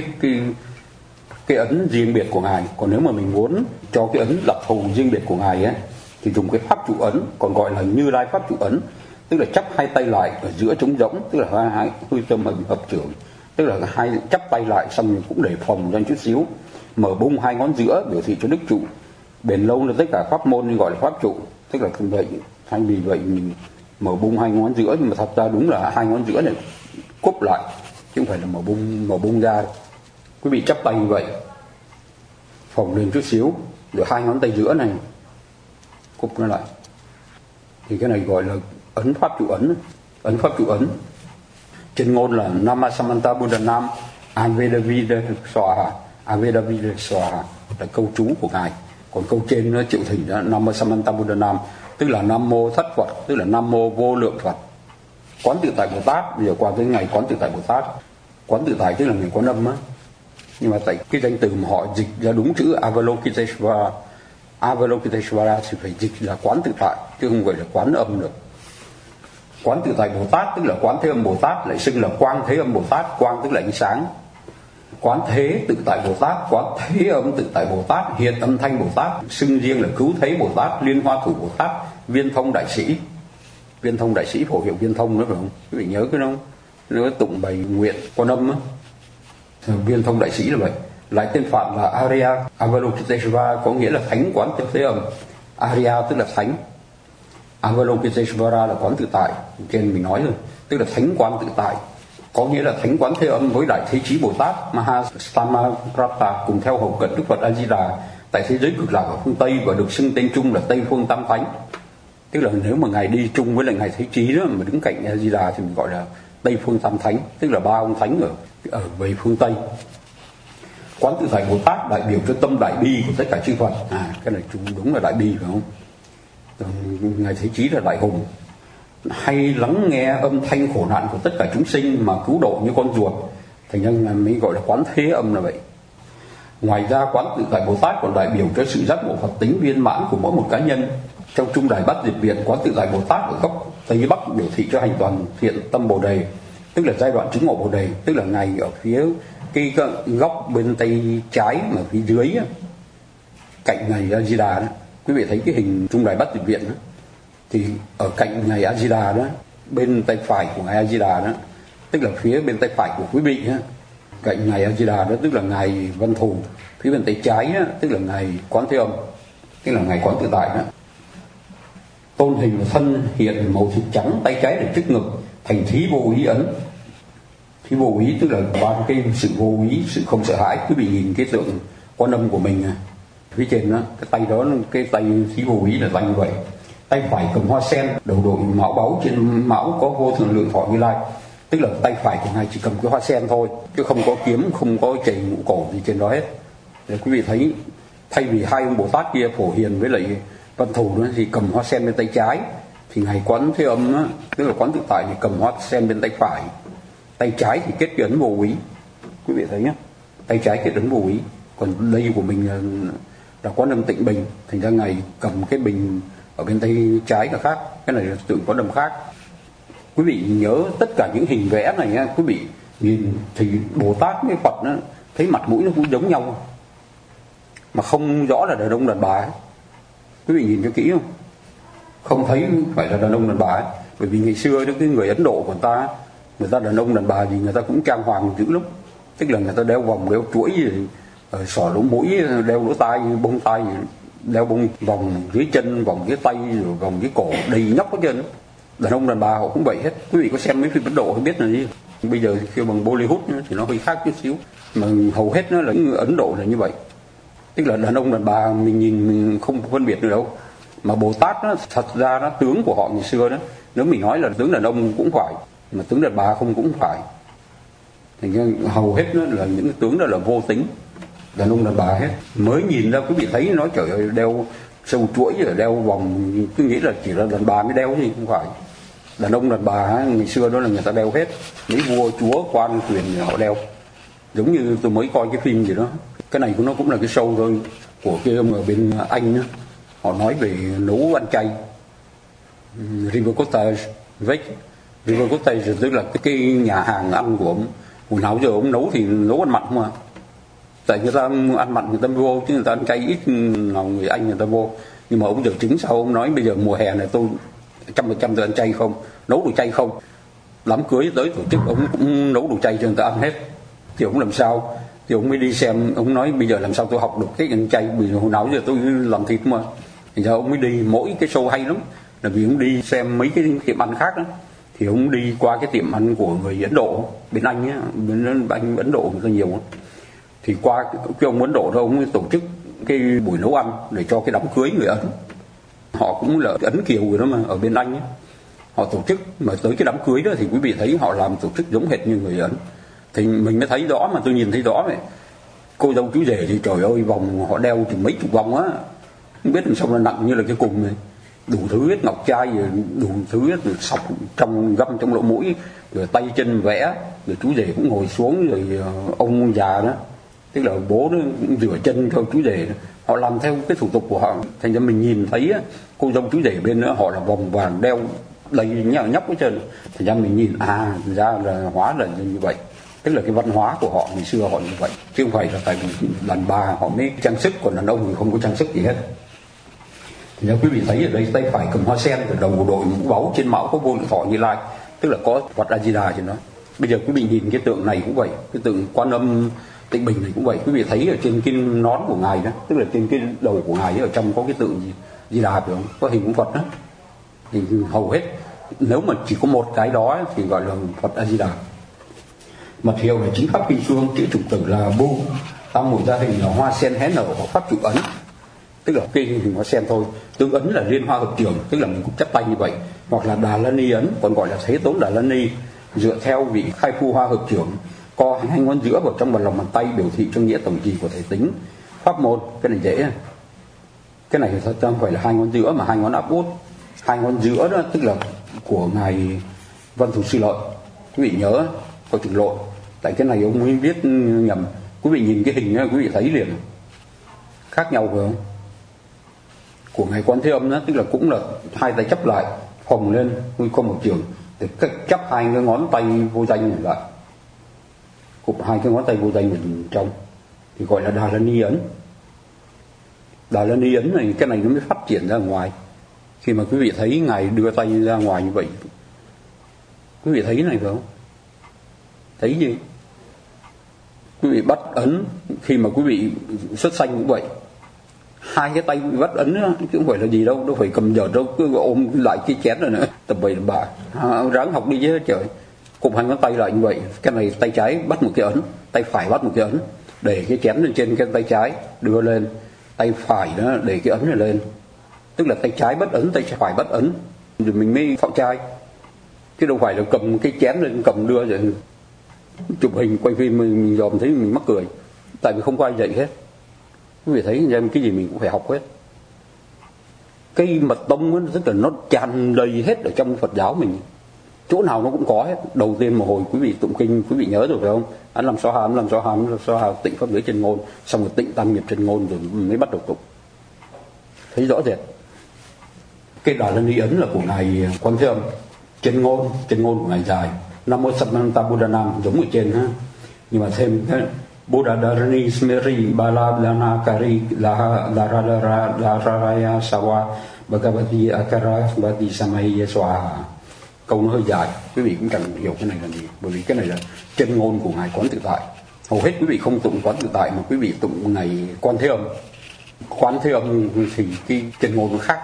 cái ấn riêng biệt của ngài, còn nếu mà mình muốn cho cái ấn đặc thù riêng biệt của ngài ấy, thì dùng cái pháp trụ ấn, còn gọi là Như Lai pháp trụ ấn, tức là chắp 2 tay lại ở giữa trống rỗng, tức là hai hư tâm hợp trưởng, tức là hai chắp tay lại xong cũng để phòng ra chút xíu, mở bung 2 ngón giữa biểu thị cho đức trụ. Bền lâu là tất cả pháp môn nên gọi là pháp trụ, tức là vậy. Thay vì vậy mình mở bung 2 ngón giữa, nhưng mà thật ra đúng là 2 ngón giữa này cúp lại, chứ không phải là mở bung ra. Quý vị chắp tay như vậy, phồng lên chút xíu, rồi 2 ngón tay giữa này cúp nó lại, thì cái này gọi là ấn pháp trụ ấn. Ấn pháp trụ ấn chân ngôn là Namasamanta Buddha Nam Avedavida Swaha là câu chú của ngài. Còn câu trên nó triệu thỉnh đó, Namasamanta Buddha Nam, tức là Nam mô Thất Phật, tức là Nam mô vô lượng Phật. Quán tự tại Bồ Tát, bây giờ qua tới ngày quán tự tại Bồ Tát. Quán tự tại tức là ngày quán âm á, nhưng mà tại cái danh từ mà họ dịch ra đúng chữ Avalokiteshvara thì phải dịch là quán tự tại, chứ không gọi là quán âm được. Quán Tự Tại Bồ Tát tức là Quán Thế Âm Bồ Tát, lại xưng là Quang Thế Âm Bồ Tát. Quang tức là ánh sáng. Quán Thế Tự Tại Bồ Tát, Quán Thế Âm Tự Tại Bồ Tát, Hiện Âm Thanh Bồ Tát, xưng riêng là Cứu Thế Bồ Tát, Liên Hoa Thủ Bồ Tát, Viên Thông Đại Sĩ. Viên Thông Đại Sĩ phổ hiệu Viên Thông đó phải không? Quý vị nhớ cái không? Nó tụng bài nguyện Quan Âm á. Viên Thông Đại Sĩ là vậy. Lại tên Phạn là Arya Avalokiteshvara, có nghĩa là Thánh Quán Thế Âm. Arya tức là Thánh, Avalokiteshvara là Quán Tự Tại. Trên mình nói rồi, tức là Thánh Quán Tự Tại, có nghĩa là Thánh Quán Thế Âm với Đại Thế Chí Bồ Tát Mahastamaprapta cùng theo hầu cận Đức Phật A Di Đà tại thế giới cực lạc ở phương Tây, và được xưng tên chung là Tây Phương Tam Thánh. Tức là nếu mà ngài đi chung với lại ngài Thế Chí đó mà đứng cạnh A Di Đà thì mình gọi là Tây Phương Tam Thánh, tức là ba ông thánh ở về phương Tây. Quán Tự Tại Bồ Tát đại biểu cho tâm đại bi của tất cả chư Phật. Cái này đúng là đại bi phải không? Ngài Thế Chí là đại hùng, hay lắng nghe âm thanh khổ nạn của tất cả chúng sinh mà cứu độ như con ruột, thành ra mới gọi là Quán Thế Âm là vậy. Ngoài ra Quán Tự Tại Bồ Tát còn đại biểu cho sự giác ngộ Phật tính viên mãn của mỗi một cá nhân. Trong Trung Đài Bát Diệp Viện, Quán Tự Tại Bồ Tát ở góc Tây Bắc biểu thị cho hành toàn thiện tâm Bồ Đề, tức là giai đoạn chứng ngộ Bồ Đề, tức là ngài ở phía cái góc bên tay trái mà phía dưới cạnh ngài A Di Đà đó. Quý vị thấy cái hình Trung Đài Bát Diệp Viện đó, thì ở cạnh ngài A Di Đà đó, bên tay phải của ngài A Di Đà đó, tức là phía bên tay phải của quý vị đó, cạnh ngài A Di Đà đó tức là ngài Văn Thù, phía bên tay trái đó, tức là ngài Quán Thế Âm, tức là ngài Quán Tự Tại đó. Tôn hình thân hiện màu thịt trắng, tay trái để trước ngực, thành thí vô ý ấn. Thí vô ý tức là ba cái sự vô ý, sự không sợ hãi. Quý vị nhìn cái tượng Quan Âm của mình phía trên đó, cái tay đó, cái tay thí vô ý là tay như vậy. Tay phải cầm hoa sen, đầu đội mão báu, trên mão có vô thường lượng thọ Như Lai, tức là tay phải của ngài chỉ cầm cái hoa sen thôi, chứ không có kiếm, không có chày ngũ cổ gì trên đó hết. Để quý vị thấy, thay vì hai ông Bồ Tát kia Phổ Hiền với lại Văn Thù đó thì cầm hoa sen bên tay trái, thì ngài Quán Thế Âm đó, tức là Quán Tự Tại thì cầm hoa sen bên tay phải, tay trái thì kết cái ấn vô úy. Quý vị thấy nhé, tay trái kết ấn vô úy, còn đây của mình là Quán Âm Tịnh Bình, thành ra ngài cầm cái bình ở bên tay trái là khác, cái này là tượng Quán Âm khác. Quý vị nhớ tất cả những hình vẽ này nha, quý vị nhìn thì Bồ Tát với Phật nó thấy mặt mũi nó cũng giống nhau, mà không rõ là đàn ông đàn bà ấy. Quý vị nhìn cho kỹ không? Không thấy phải là đàn ông đàn bà ấy. Bởi vì ngày xưa đó, cái người Ấn Độ của người ta đàn ông đàn bà gì người ta cũng trang hoàng dữ lắm. Tức là người ta đeo vòng, đeo chuỗi gì, xỏ lỗ mũi, đeo lỗ tai, bông tai, đeo bông vòng dưới chân, vòng dưới tay, rồi vòng dưới cổ, đầy nhóc hết trơn. Đàn ông đàn bà họ cũng vậy hết. Quý vị có xem mấy phim Ấn Độ không biết là gì. Bây giờ khi bằng Bollywood thì nó hơi khác chút xíu, mà hầu hết nó là người Ấn Độ là như vậy. Tức là đàn ông đàn bà mình nhìn mình không phân biệt được đâu. Mà Bồ Tát nó thật ra nó tướng của họ ngày xưa đó, nếu mình nói là tướng đàn ông cũng phải, mà tướng đàn bà không cũng phải. Thành ra hầu hết nó là những cái tướng đó là vô tính, đàn ông đàn bà hết. Mới nhìn ra quý vị thấy nói trời ơi, đeo sâu chuỗi rồi đeo vòng, cứ nghĩ là chỉ là đàn bà mới đeo gì, không phải. Đàn ông đàn bà ngày xưa đó là người ta đeo hết, mấy vua chúa quan quyền họ đeo. Giống như tôi mới coi cái phim gì đó, cái này của nó cũng là cái show thôi, của cái ông ở bên Anh đó. Họ nói về nấu ăn chay, River Cottage River Cottage tức là cái nhà hàng ăn của ông. Hồi nào giờ ông nấu thì nấu ăn mặn không à, tại người ta ăn mặn người ta vô, chứ người ta ăn chay ít nào người Anh người ta vô. Nhưng mà ông giờ chứng sao ông nói bây giờ mùa hè này tôi 100% tôi ăn chay không, nấu đồ chay không. Đám cưới tới tổ chức ông cũng nấu đồ chay cho người ta ăn hết. Thì ông làm sao, thì ông mới đi xem, ông nói bây giờ làm sao tôi học được cái ăn chay, vì hồi nào giờ tôi làm thịt mà. Thì giờ ông mới đi, mỗi cái show hay lắm là vì ông đi xem mấy cái tiệm ăn khác đó. Thì ông đi qua cái tiệm ăn của người Ấn Độ bên Anh á, bên Anh Ấn Độ người ta nhiều. Thì qua cái ông Ấn Độ đó, ông tổ chức cái buổi nấu ăn để cho cái đám cưới người Ấn. Họ cũng là Ấn Kiều rồi đó mà, ở bên Anh ấy. Họ tổ chức, mà tới cái đám cưới đó thì quý vị thấy họ làm tổ chức giống hệt như người Ấn. Thì mình mới thấy rõ, mà tôi nhìn thấy rõ vậy. Cô dâu chú rể thì trời ơi, vòng họ đeo chừng mấy chục vòng á, không biết làm sao nó nặng như là cái cùng này. Đủ thứ hết, ngọc trai rồi đủ thứ hết, rồi sọc trong găm trong lỗ mũi, rồi tay chân vẽ, rồi chú rể cũng ngồi xuống, rồi ông già đó, tức là bố nó cũng rửa chân cho chú rể. Họ làm theo cái thủ tục của họ. Thành ra mình nhìn thấy cô dâu chú rể bên nữa họ là vòng vàng đeo đầy nhóc hết trơn. Thành ra mình nhìn ra là hóa là như vậy, tức là cái văn hóa của họ ngày xưa họ như vậy, chứ không phải là tại vì đàn bà họ mới trang sức, còn đàn ông thì không có trang sức gì hết. Thì quý vị thấy ở đây tay phải cầm hoa sen, ở đầu đội mũ báu, trên mão có vô lượng thọ Như Lai, tức là có Phật A Di Đà trên đó. Bây giờ quý vị nhìn cái tượng này cũng vậy, cái tượng Quan Âm Tịnh Bình này cũng vậy. Quý vị thấy ở trên cái nón của ngài đó, tức là trên cái đầu của ngài ở trong có cái tượng Di Đà phải không? Có hình của Phật đó. Thì hầu hết nếu mà chỉ có một cái đó thì gọi là Phật A Di Đà. Mật hiệu là chính pháp kinh xuông, chữ trục tử là Bu, tam muội gia hình là hoa sen hé nở hoặc pháp trụ ấn, tức là cái hình hoa sen thôi. Tương ấn là liên hoa hợp trường, tức là mình cũng chắp tay như vậy, hoặc là Đà La Ni ấn, còn gọi là Thế Tốn Đà La Ni, dựa theo vị khai phu hoa hợp trưởng, co hai ngón giữa vào trong lòng bàn tay biểu thị cho nghĩa tổng trì của thể tính pháp môn. Cái này dễ, cái này thật không phải là hai ngón giữa mà hai ngón áp út. Hai ngón giữa đó tức là của ngài Văn Thù Sư Lợi, quý vị nhớ có chừng lộn, tại cái này ông mới viết nhầm. Quý vị nhìn cái hình đó, quý vị thấy liền khác nhau phải không? Của ngài Quán Thế Âm đó, tức là cũng là hai tay chắp lại phồng lên như có một trường, để chắp hai cái ngón tay vô danh này lại, cụp hai cái ngón tay vô danh vào trong, thì gọi là Đà La Ni ấn. Đà La Ni ấn này, cái này nó mới phát triển ra ngoài. Khi mà quý vị thấy ngài đưa tay ra ngoài như vậy, quý vị thấy này phải không? Thấy gì? Quý vị bắt ấn, khi mà quý vị xuất sanh cũng vậy, hai cái tay bị bắt ấn đó, chứ không phải là gì đâu phải cầm vợt đâu, cứ ôm lại cái chén rồi nữa, tầm bậy tầm bạ, ráng học đi chứ trời. Cụp hai ngón tay lại như vậy, cái này tay trái bắt một cái ấn, tay phải bắt một cái ấn, để cái chén lên trên cái tay trái, đưa lên, tay phải đó để cái ấn này lên, tức là tay trái bắt ấn, tay phải bắt ấn, rồi mình mới phạo trai, chứ đâu phải là cầm cái chén lên cầm đưa rồi chụp hình quay phim mình dòm thấy mình mắc cười, tại vì không có ai dạy hết. Quý vị thấy cái gì mình cũng phải học hết. Cái mật tông đó, tức là nó tràn đầy hết ở trong Phật giáo mình, chỗ nào nó cũng có hết. Đầu tiên một hồi quý vị tụng kinh, quý vị nhớ rồi phải không? Anh làm so hà tịnh pháp giới chân ngôn, xong rồi tịnh tam nghiệp chân ngôn, rồi mới bắt đầu tụng, thấy rõ rệt. Cái Đà La Ni ấn là của ngài Quan Thế Âm, chân ngôn của ngài dài Nam Mô Sammanta Buddha Nam, giống ở trên ha, nhưng mà thêm cái Buddha Dharani Smeri Bala Lana Kari Laha Lararaya Sawa Bhagavati Akara Bhati Samaya Swaha. Câu nó hơi dài, quý vị cũng cần hiểu cái này là gì, bởi vì cái này là chân ngôn của ngài Quán Tự Tại. Hầu hết quý vị không tụng Quán Tự Tại mà quý vị tụng ngài Quan Thế Âm. Quán Thế Âm thì cái chân ngôn nó khác,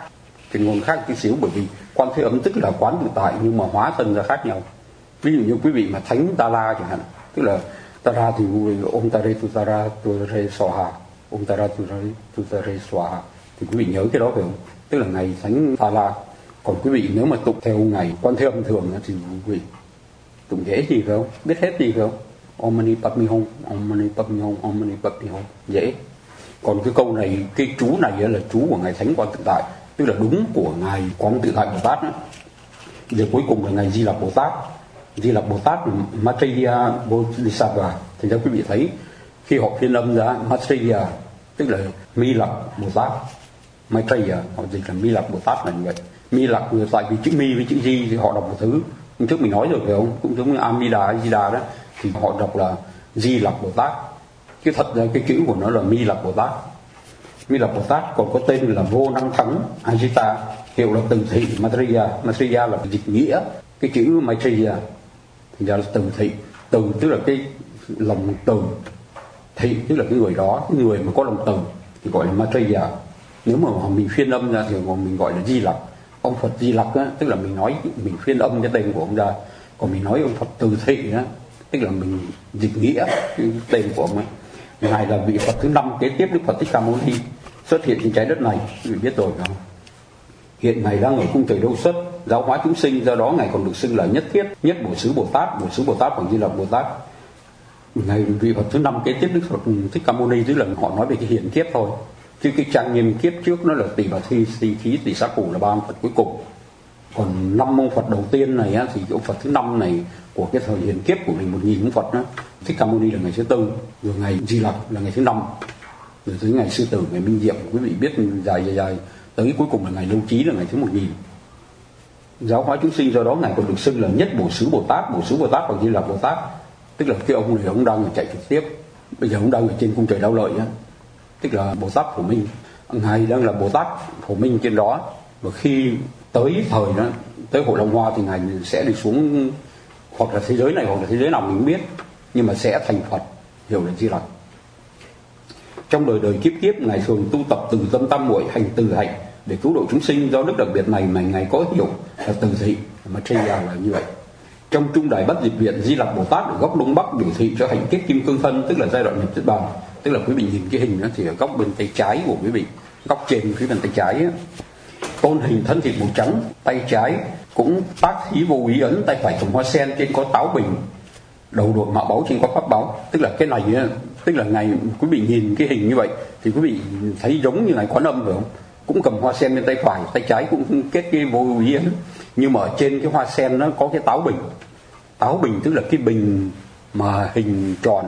tí xíu, bởi vì Quan Thế Âm tức là Quán Tự Tại nhưng mà hóa thân ra khác nhau. Ví dụ như quý vị mà thánh Tara chẳng hạn, tức là Tara thì Om Tare Tutara Tutare Swaha, Om Tara Tutare Swaha, thì quý vị nhớ cái đó phải không? Tức là ngày thánh Tara. Còn quý vị nếu mà tụng theo ngày Quan Thế Âm thường thì quý vị tụng dễ gì phải không? Biết hết gì phải không? Om Mani Padme Hum, Om Mani Padme Hum, Om Mani Padme Hum, dễ. Còn cái câu này, cái chú này là chú của ngài Thánh Quán Tự Tại, tức là đúng của ngài Quán Tự Tại Bồ Tát đó. Giờ cuối cùng là ngài Di Lặc Bồ Tát. Di Lặc Bồ Tát Maitreya Bodhisattva. Thì ra quý vị thấy khi họ phiên âm ra Maitreya tức là Mi Lặc Bồ Tát, Maitreya họ dịch là Mi Lặc Bồ Tát là như vậy. Mi Lặc tại vì chữ Mi với chữ Di thì họ đọc một thứ. Hôm trước mình nói rồi phải không? Cũng giống như Amida, Di Đà đó, thì họ đọc là Di Lặc Bồ Tát. Chứ thật ra cái chữ của nó là Mi Lặc Bồ Tát. Mi Lặc Bồ Tát còn có tên là Vô Năng Thắng Ajita, hiệu là từ thị Maitreya. Maitreya là dịch nghĩa cái chữ Maitreya, thì ra là từ thị. Từ tức là cái lòng từ, thị tức là cái người đó, cái người mà có lòng từ thì gọi là Maitreya. Nếu mà mình phiên âm ra thì mình gọi là Di Lặc. Ông Phật Di Lặc á, tức là mình phiên âm cái tên của ông ra. Còn mình nói ông Phật Từ Thị á, tức là mình dịch nghĩa cái tên của ông ấy. Ngài là vị Phật thứ 5 kế tiếp Đức Phật Thích Ca Mâu Ni xuất hiện trên trái đất này, quý vị biết rồi không? Hiện Ngài đang ở cung trời Đâu Xuất giáo hóa chúng sinh, do đó Ngài còn được xưng là nhất thiết nhất Bổn Xứ Bồ Tát bằng Di Lặc Bồ Tát. Ngài vị Phật thứ 5 kế tiếp Đức Phật Thích Ca Mâu Ni, tức là họ nói về cái hiện kiếp thôi, chứ cái trang nghiêm kiếp trước nó là Tỳ Bà Thi, Tỳ Khí, Tỳ Xá Cù là 3 ông Phật cuối cùng. Còn 5 ông Phật đầu tiên này á, thì ông Phật thứ 5 này của cái thời hiện kiếp của mình 1000 ông Phật đó, Thích Ca Mâu Ni là ngày thứ 4, rồi ngài Di Lặc là ngày thứ 5, rồi tới ngày Sư Tử, ngày Minh Diệm, quý vị biết dài tới cuối cùng là ngày Lưu Trí là ngày thứ 1000. Giáo hóa chúng sinh, do đó ngài còn được xưng là nhất bổ xứ Bồ Tát. Bổ xứ Bồ Tát còn như là Bồ Tát, tức là cái ông này ông đang chạy trực tiếp, bây giờ ông đang ở trên cung trời Đao Lợi á, tức là Bồ Tát Phổ Minh. Ngài đang là Bồ Tát Phổ Minh trên đó, và khi tới thời đó, tới Hội Long Hoa thì ngài sẽ đi xuống, hoặc là thế giới này hoặc là thế giới nào mình không biết, nhưng mà sẽ thành Phật, hiểu là Di Lặc. Trong đời đời kiếp kiếp ngài thường tu tập từ tâm tam muội, hành từ hạnh để cứu độ chúng sinh. Do đức đặc biệt này mà ngài có hiểu là từ thị, mà Maitreya là như vậy. Trong trung đài Bát Diệp Viện, Di Lặc Bồ Tát ở góc đông bắc biểu thị cho hạnh kết kim cương thân, tức là giai đoạn nhập niết bàn. Tức là quý vị nhìn cái hình đó thì ở góc bên tay trái của quý vị, góc trên phía bên tay trái ấy, tôn hình thân thịt màu trắng, tay trái cũng tác khí vô ý ấn, tay phải trồng hoa sen, trên có táo bình, đầu đội mạo báu, trên có pháp báu. Tức là cái này ấy, tức là ngài, quý vị nhìn cái hình như vậy thì quý vị thấy giống như ngài Quán Âm phải không? Cũng cầm hoa sen bên tay phải, tay trái cũng kết cái vô ý ấn, nhưng mà ở trên cái hoa sen nó có cái táo bình. Táo bình tức là cái bình mà hình tròn.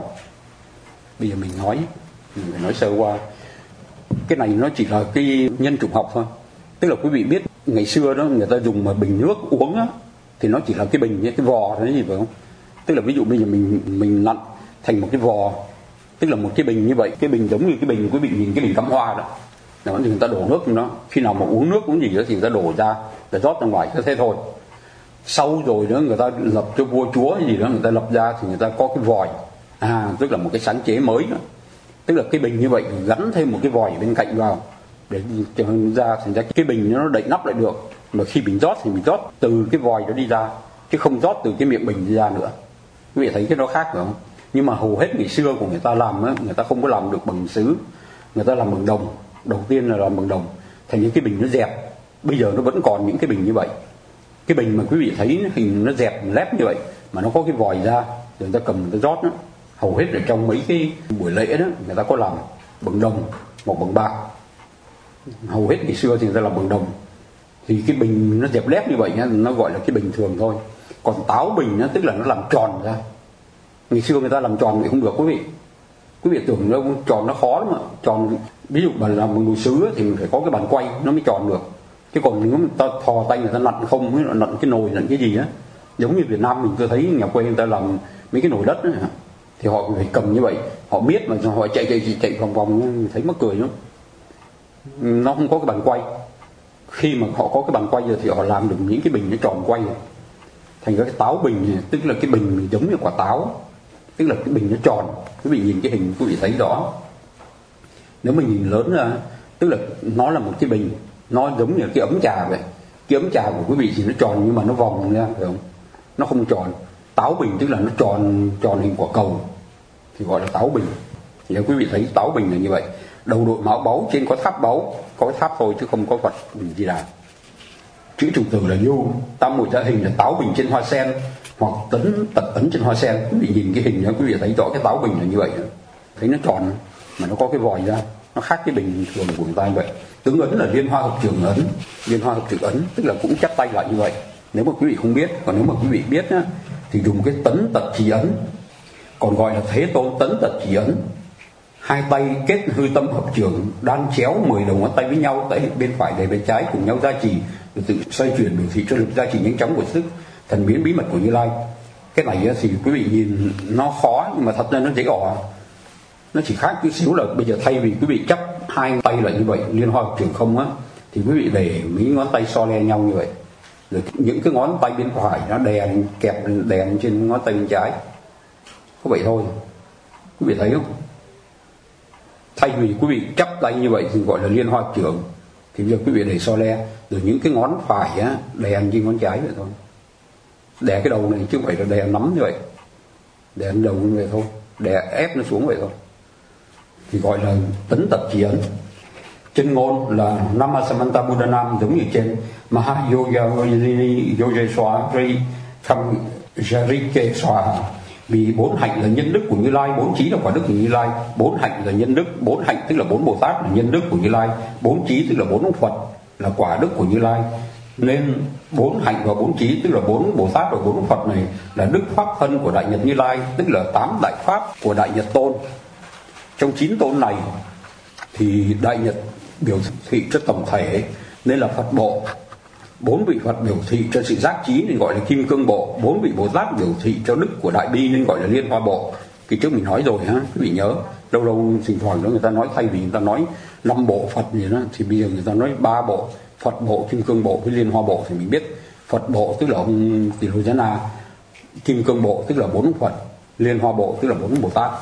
Bây giờ mình phải nói sơ qua. Cái này nó chỉ là cái nhân chủng học thôi. Tức là quý vị biết ngày xưa đó người ta dùng mà bình nước uống á, thì nó chỉ là cái bình như cái vò thế gì phải không? Tức là ví dụ bây giờ mình nặn thành một cái vò, tức là một cái bình như vậy, cái bình giống như cái bình quý vị nhìn cái bình cắm hoa đó. Đó thì người ta đổ nước trong đó, khi nào mà uống nước uống gì đó thì người ta đổ ra, để rót ra ngoài, thế thôi. Sau rồi nữa người ta lập cho vua chúa gì đó, người ta lập ra thì người ta có cái vòi, tức là một cái sáng chế mới đó. Tức là cái bình như vậy gắn thêm một cái vòi bên cạnh vào để cho ra, thành ra cái bình nó đậy nắp lại được. Mà khi mình rót thì mình rót từ cái vòi đó đi ra, chứ không rót từ cái miệng bình đi ra nữa. Quý vị thấy cái đó khác phải không? Nhưng mà hầu hết ngày xưa của người ta làm á, người ta không có làm được bằng sứ, người ta làm bằng đồng. Đầu tiên là làm bằng đồng, thành những cái bình nó dẹp. Bây giờ nó vẫn còn những cái bình như vậy. Cái bình mà quý vị thấy hình nó dẹp lép như vậy, mà nó có cái vòi ra, rồi người ta cầm người ta rót đó. Hầu hết ở trong mấy cái buổi lễ đó người ta có làm bằng đồng hoặc bằng bạc. Hầu hết ngày xưa thì người ta làm bằng đồng. Thì cái bình nó dẹp lép như vậy nhá, nó gọi là cái bình thường thôi. Còn táo bình nó tức là nó làm tròn ra. Ngày xưa người ta làm tròn vậy không được quý vị. Quý vị tưởng nó tròn nó khó lắm mà. Tròn, ví dụ mà làm bằng đồ sứ thì mình phải có cái bàn quay nó mới tròn được. Chứ còn nếu người ta thò tay người ta nặn không, nặn cái nồi nặn cái gì á, giống như Việt Nam mình tôi thấy nhà quê người ta làm mấy cái nồi đất ấy, thì họ phải cầm như vậy, họ biết mà họ chạy vòng vòng, thấy mắc cười lắm. Nó không có cái bàn quay. Khi mà họ có cái bàn quay rồi thì họ làm được những cái bình nó tròn quay rồi. Thành ra cái táo bình này, tức là cái bình giống như quả táo, tức là cái bình nó tròn. Quý vị nhìn cái hình quý vị thấy rõ. Nếu mình nhìn lớn ra, tức là nó là một cái bình, nó giống như cái ấm trà vậy. Cái ấm trà của quý vị thì nó tròn nhưng mà nó vòng ra, phải không? Nó không tròn. Táo bình tức là nó tròn hình quả cầu thì gọi là táo bình. Thì quý vị thấy táo bình là như vậy. Đầu đội mão báu, trên có tháp báu, có cái tháp thôi chứ không có vật gì là. Chữ chủ từ là nhu, tam muội gia hình là táo bình trên hoa sen, hoặc tật ấn trên hoa sen. Quý vị nhìn cái hình đó quý vị thấy rõ cái táo bình là như vậy. Thấy nó tròn mà nó có cái vòi ra, nó khác cái bình thường của người ta như vậy. Tướng ấn là liên hoa hợp trường ấn. Liên hoa hợp trường ấn tức là cũng chắp tay lại như vậy. Nếu mà quý vị không biết, còn nếu mà quý vị biết á, thì dùng cái tấn tật trì ấn, còn gọi là thế tôn tấn tật trì ấn. Hai tay kết hư tâm hợp trường, đan chéo 10 đầu ngón tay với nhau, tay bên phải để bên trái cùng nhau gia trì, rồi tự xoay chuyển biểu thị cho lực gia trì nhanh chóng của sức thần biến bí mật của Như Lai. Cái này thì quý vị nhìn nó khó nhưng mà thật ra nó dễ ỏ. Nó chỉ khác chút xíu là bây giờ thay vì quý vị chắp hai tay lại như vậy, liên hoa hợp trường không á, thì quý vị để mấy ngón tay so le nhau như vậy, rồi những cái ngón tay bên phải nó kẹp đè trên ngón tay bên trái, có vậy thôi. Quý vị thấy không? Thay vì quý vị chắp tay như vậy thì gọi là liên hoa hợp trường, thì bây giờ quý vị để so le, rồi những cái ngón phải á đè trên ngón trái vậy thôi, đè cái đầu này chứ không phải là đè nắm như vậy, đè đầu như vậy thôi, đè ép nó xuống vậy thôi, thì gọi là tấn tập trì ấn. Chân ngôn là Namasamanta Buddhanam giống như trên Mahayogarini Yogeswari Tham Jarike Swaha. Vì 4 hạnh là nhân đức của Như Lai, 4 trí là quả đức của Như Lai. 4 hạnh là nhân đức, 4 hạnh tức là 4 Bồ Tát là nhân đức của Như Lai, 4 trí tức là 4 ông Phật là quả đức của Như Lai. Nên 4 hạnh và 4 trí tức là 4 Bồ Tát và 4 ông Phật này là đức pháp thân của Đại Nhật Như Lai, tức là 8 đại pháp của Đại Nhật Tôn. Trong 9 tôn này thì Đại Nhật biểu thị cho tổng thể nên là Phật bộ, 4 vị Phật biểu thị cho sự giác trí nên gọi là Kim Cương Bộ, 4 vị Bồ Tát biểu thị cho đức của Đại Bi nên gọi là Liên Hoa Bộ. Kỳ trước mình nói rồi ha, quý vị nhớ. Lâu lâu thỉnh thoảng đó người ta nói, thay vì người ta nói 5 bộ Phật gì đó thì bây giờ người ta nói 3 bộ: Phật Bộ, Kim Cương Bộ với Liên Hoa Bộ. Thì mình biết Phật Bộ tức là ông Tỳ Lô Giá Na, Kim Cương Bộ tức là 4 Phật, Liên Hoa Bộ tức là 4 Bồ Tát.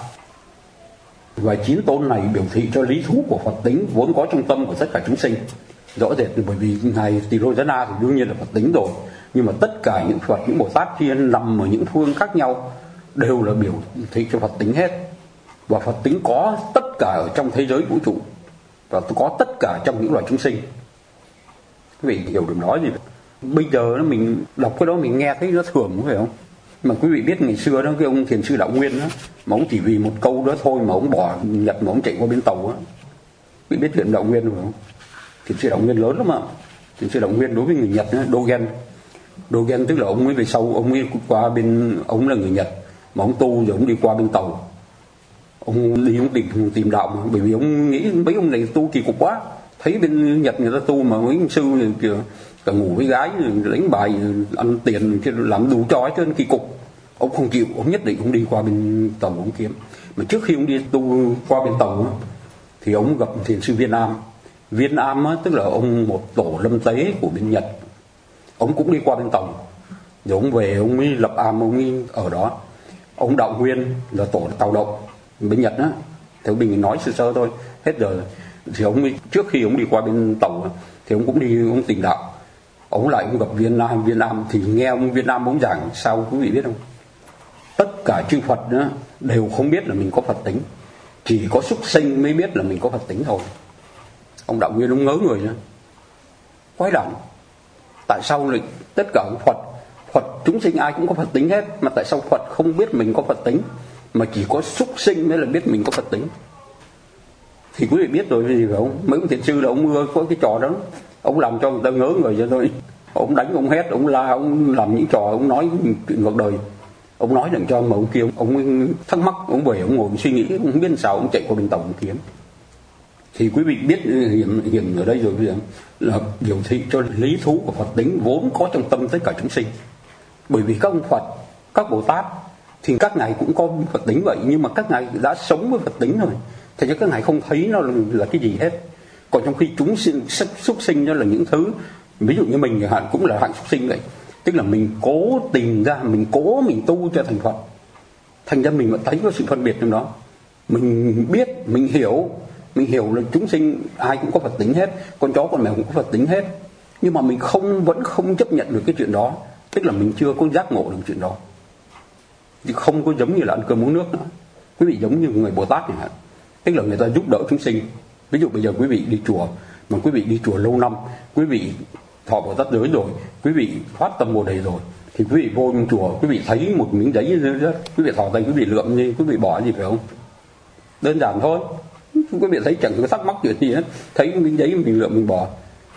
Và 9 tôn này biểu thị cho lý thú của Phật tính vốn có trong tâm của tất cả chúng sinh. Rõ rệt, bởi vì ngài Tỳ Lô Giá Na thì đương nhiên là Phật tính rồi, nhưng mà tất cả những Phật, những Bồ Tát kia nằm ở những phương khác nhau đều là biểu thị cho Phật tính hết. Và Phật tính có tất cả ở trong thế giới vũ trụ, và có tất cả trong những loài chúng sinh. Quý vị hiểu đừng nói gì. Bây giờ mình đọc cái đó mình nghe thấy nó thường, phải không? Mà quý vị biết ngày xưa đó, cái ông thiền sư Đạo Nguyên đó, mà ông chỉ vì một câu đó thôi mà ông bỏ Nhật mà ông chạy qua bên Tàu á. Quý vị biết thiền Đạo Nguyên phải không? Thiền sư Đạo Nguyên lớn lắm ạ. Thiền sư Đạo Nguyên đối với người Nhật đó, Dogen tức là ông ấy về sau ông ấy qua bên, ông là người Nhật mà ông tu rồi ông đi qua bên Tàu. Ông đi ông tìm đạo mà, bởi vì ông nghĩ mấy ông này tu kỳ cục quá. Thấy bên Nhật người ta tu mà mấy sư này kìa, cả ngủ với gái, đánh bài, ăn tiền, làm đủ trò hết trơn, kỳ cục. Ông không chịu, ông nhất định ông đi qua bên Tàu ông kiếm. Mà trước khi ông đi tu qua bên Tàu á, thì ông gặp thiền sư Viên Am. Viên Am á, tức là ông một tổ lâm tế của bên Nhật. Ông cũng đi qua bên Tàu, rồi ông về ông mới lập am, ông mới ở đó. Ông Đạo Nguyên là tổ Tàu Động bên Nhật á, thì mình nói sơ sơ thôi, hết giờ. Thì ông mới, trước khi ông đi qua bên Tàu thì ông cũng đi ông tìm đạo. Ông lại ông gặp Viên Am thì nghe ông Viên Am ông giảng sao quý vị biết không? Tất cả chư Phật đó đều không biết là mình có Phật tính, chỉ có súc sinh mới biết là mình có Phật tính thôi. Ông Đạo Nguyên ông ngớ người nữa, quái đản. Tại sao lại tất cả Phật chúng sinh ai cũng có Phật tính hết, mà tại sao Phật không biết mình có Phật tính, mà chỉ có súc sinh mới là biết mình có Phật tính? Thì quý vị biết rồi gì phải không? Mấy ông thiền sư là ông có cái trò đó, ông làm cho người ta ngớ người cho thôi. Ông đánh, ông hét, ông la, ông làm những trò, ông nói chuyện ngược đời. Ông nói đừng cho mà ông kia, ông thắc mắc, ông về ông ngồi suy nghĩ, ông không biết sao ông chạy qua bên Tàu ông kiếm. Thì quý vị biết hiện ở đây rồi bây giờ là biểu thị cho lý thú của Phật tính vốn có trong tâm tất cả chúng sinh. Bởi vì các ông Phật, các Bồ Tát thì các ngài cũng có Phật tính vậy, nhưng mà các ngài đã sống với Phật tính rồi, thành ra các ngài không thấy nó là cái gì hết. Còn trong khi chúng sinh, súc sinh đó là những thứ, ví dụ như mình chẳng hạn cũng là hạng súc sinh vậy, tức là mình cố tìm ra, mình tu cho thành Phật, thành ra mình vẫn thấy có sự phân biệt trong đó. Mình biết, mình hiểu là chúng sinh ai cũng có Phật tính hết, con chó con mèo cũng có Phật tính hết, nhưng mà mình vẫn không chấp nhận được cái chuyện đó, tức là mình chưa có giác ngộ được chuyện đó. Thì không có giống như là ăn cơm uống nước nữa. Quý vị giống như người Bồ Tát chẳng hạn, tức là người ta giúp đỡ chúng sinh. Ví dụ bây giờ quý vị đi chùa, mà quý vị đi chùa lâu năm, quý vị thọ Bồ Tát giới rồi, quý vị phát tâm Bồ Đề rồi, thì quý vị vô trong chùa, quý vị thấy một miếng giấy đó, quý vị thò tay, quý vị lượm đi, quý vị bỏ gì phải không? Đơn giản thôi. Quý vị thấy chẳng có thắc mắc chuyện gì hết, thấy miếng giấy mình lượm mình bỏ.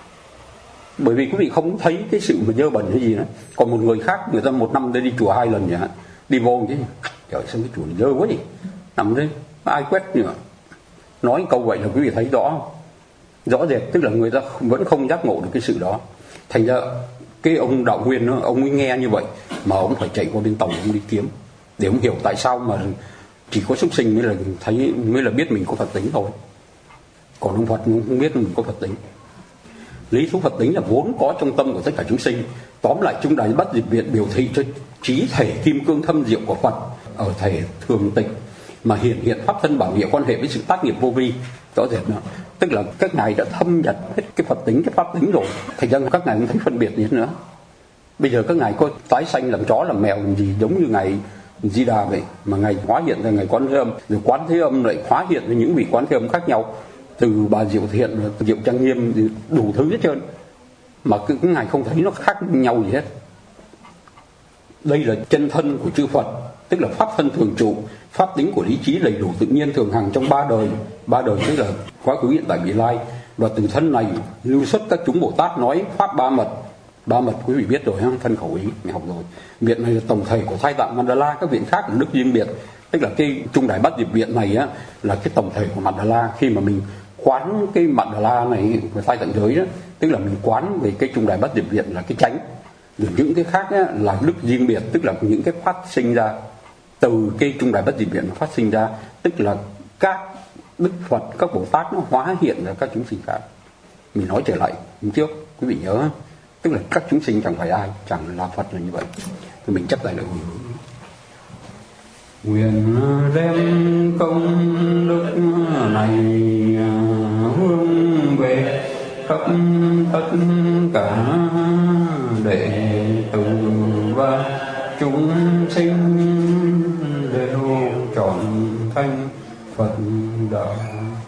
Bởi vì quý vị không thấy cái sự mà dơ bẩn hay gì nữa. Còn một người khác, người ta một năm đi chùa 2 lần chẳng hạn, đi vô chứ, trời sao cái chùa này dơ quá gì, nằm đây ai quét nữa. Nói câu vậy là quý vị thấy rõ rệt, tức là người ta vẫn không giác ngộ được cái sự đó. Thành ra cái ông Đạo Nguyên đó, ông ấy nghe như vậy mà ông phải chạy qua bên Tàu ông đi kiếm, để ông hiểu tại sao mà chỉ có súc sinh mới là biết mình có Phật tính thôi, còn ông Phật không biết mình có Phật tính. Lý thú Phật tính là vốn có trong tâm của tất cả chúng sinh. Tóm lại, Trung Đại Bất Diệt Viện biểu thị cho trí thể kim cương thâm diệu của Phật ở thể thường tịch, mà hiện pháp thân bảo nghĩa quan hệ với sự tác nghiệp vô vi. Rõ rệt nữa, tức là các ngài đã thâm nhập hết cái Phật tính, cái pháp tính rồi, thành ra các ngài không thấy phân biệt gì nữa. Bây giờ các ngài có tái sanh làm chó làm mèo làm gì, giống như ngài Di Đà vậy, mà ngài hóa hiện ra ngài Quán Thế Âm, rồi Quán Thế Âm lại hóa hiện ra những vị Quán Thế Âm khác nhau, từ Bà Diệu Thiện, Diệu Trang Nghiêm, đủ thứ hết trơn, mà cái ngài không thấy nó khác nhau gì hết. Đây là chân thân của chư Phật, tức là pháp thân thường trụ, pháp tính của lý trí đầy đủ tự nhiên thường hằng trong 3 đời, tức là quá khứ hiện tại vị lai. Và từ thân này lưu xuất các chúng Bồ Tát nói pháp ba mật quý vị biết rồi ha, thân khẩu ý mình học rồi. Viện này là tổng thể của Thái Tạng Mandala, các viện khác là đức riêng biệt. Tức là cái Trung Đại Bát Diệp Viện này á là cái tổng thể của Mandala. Khi mà mình quán cái Mandala này về Thái Tạng giới đó, tức tức là mình quán về cái trung đại bát diệp viện là cái chánh, rồi những cái khác á, là đức riêng biệt, tức là những cái phát sinh ra từ cái trung đại bát diệp viện nó phát sinh ra, tức là các đức Phật, các Bồ Tát nó hóa hiện ra các chúng sinh khác. Mình nói trở lại hôm trước, quý vị nhớ, tức là các chúng sinh chẳng phải ai, chẳng là Phật là như vậy. Thì mình chấp lại được. Nguyện đem công đức này hướng về khắp tất cả đệ tử và chúng sinh đều trọn thanh Phật đạo.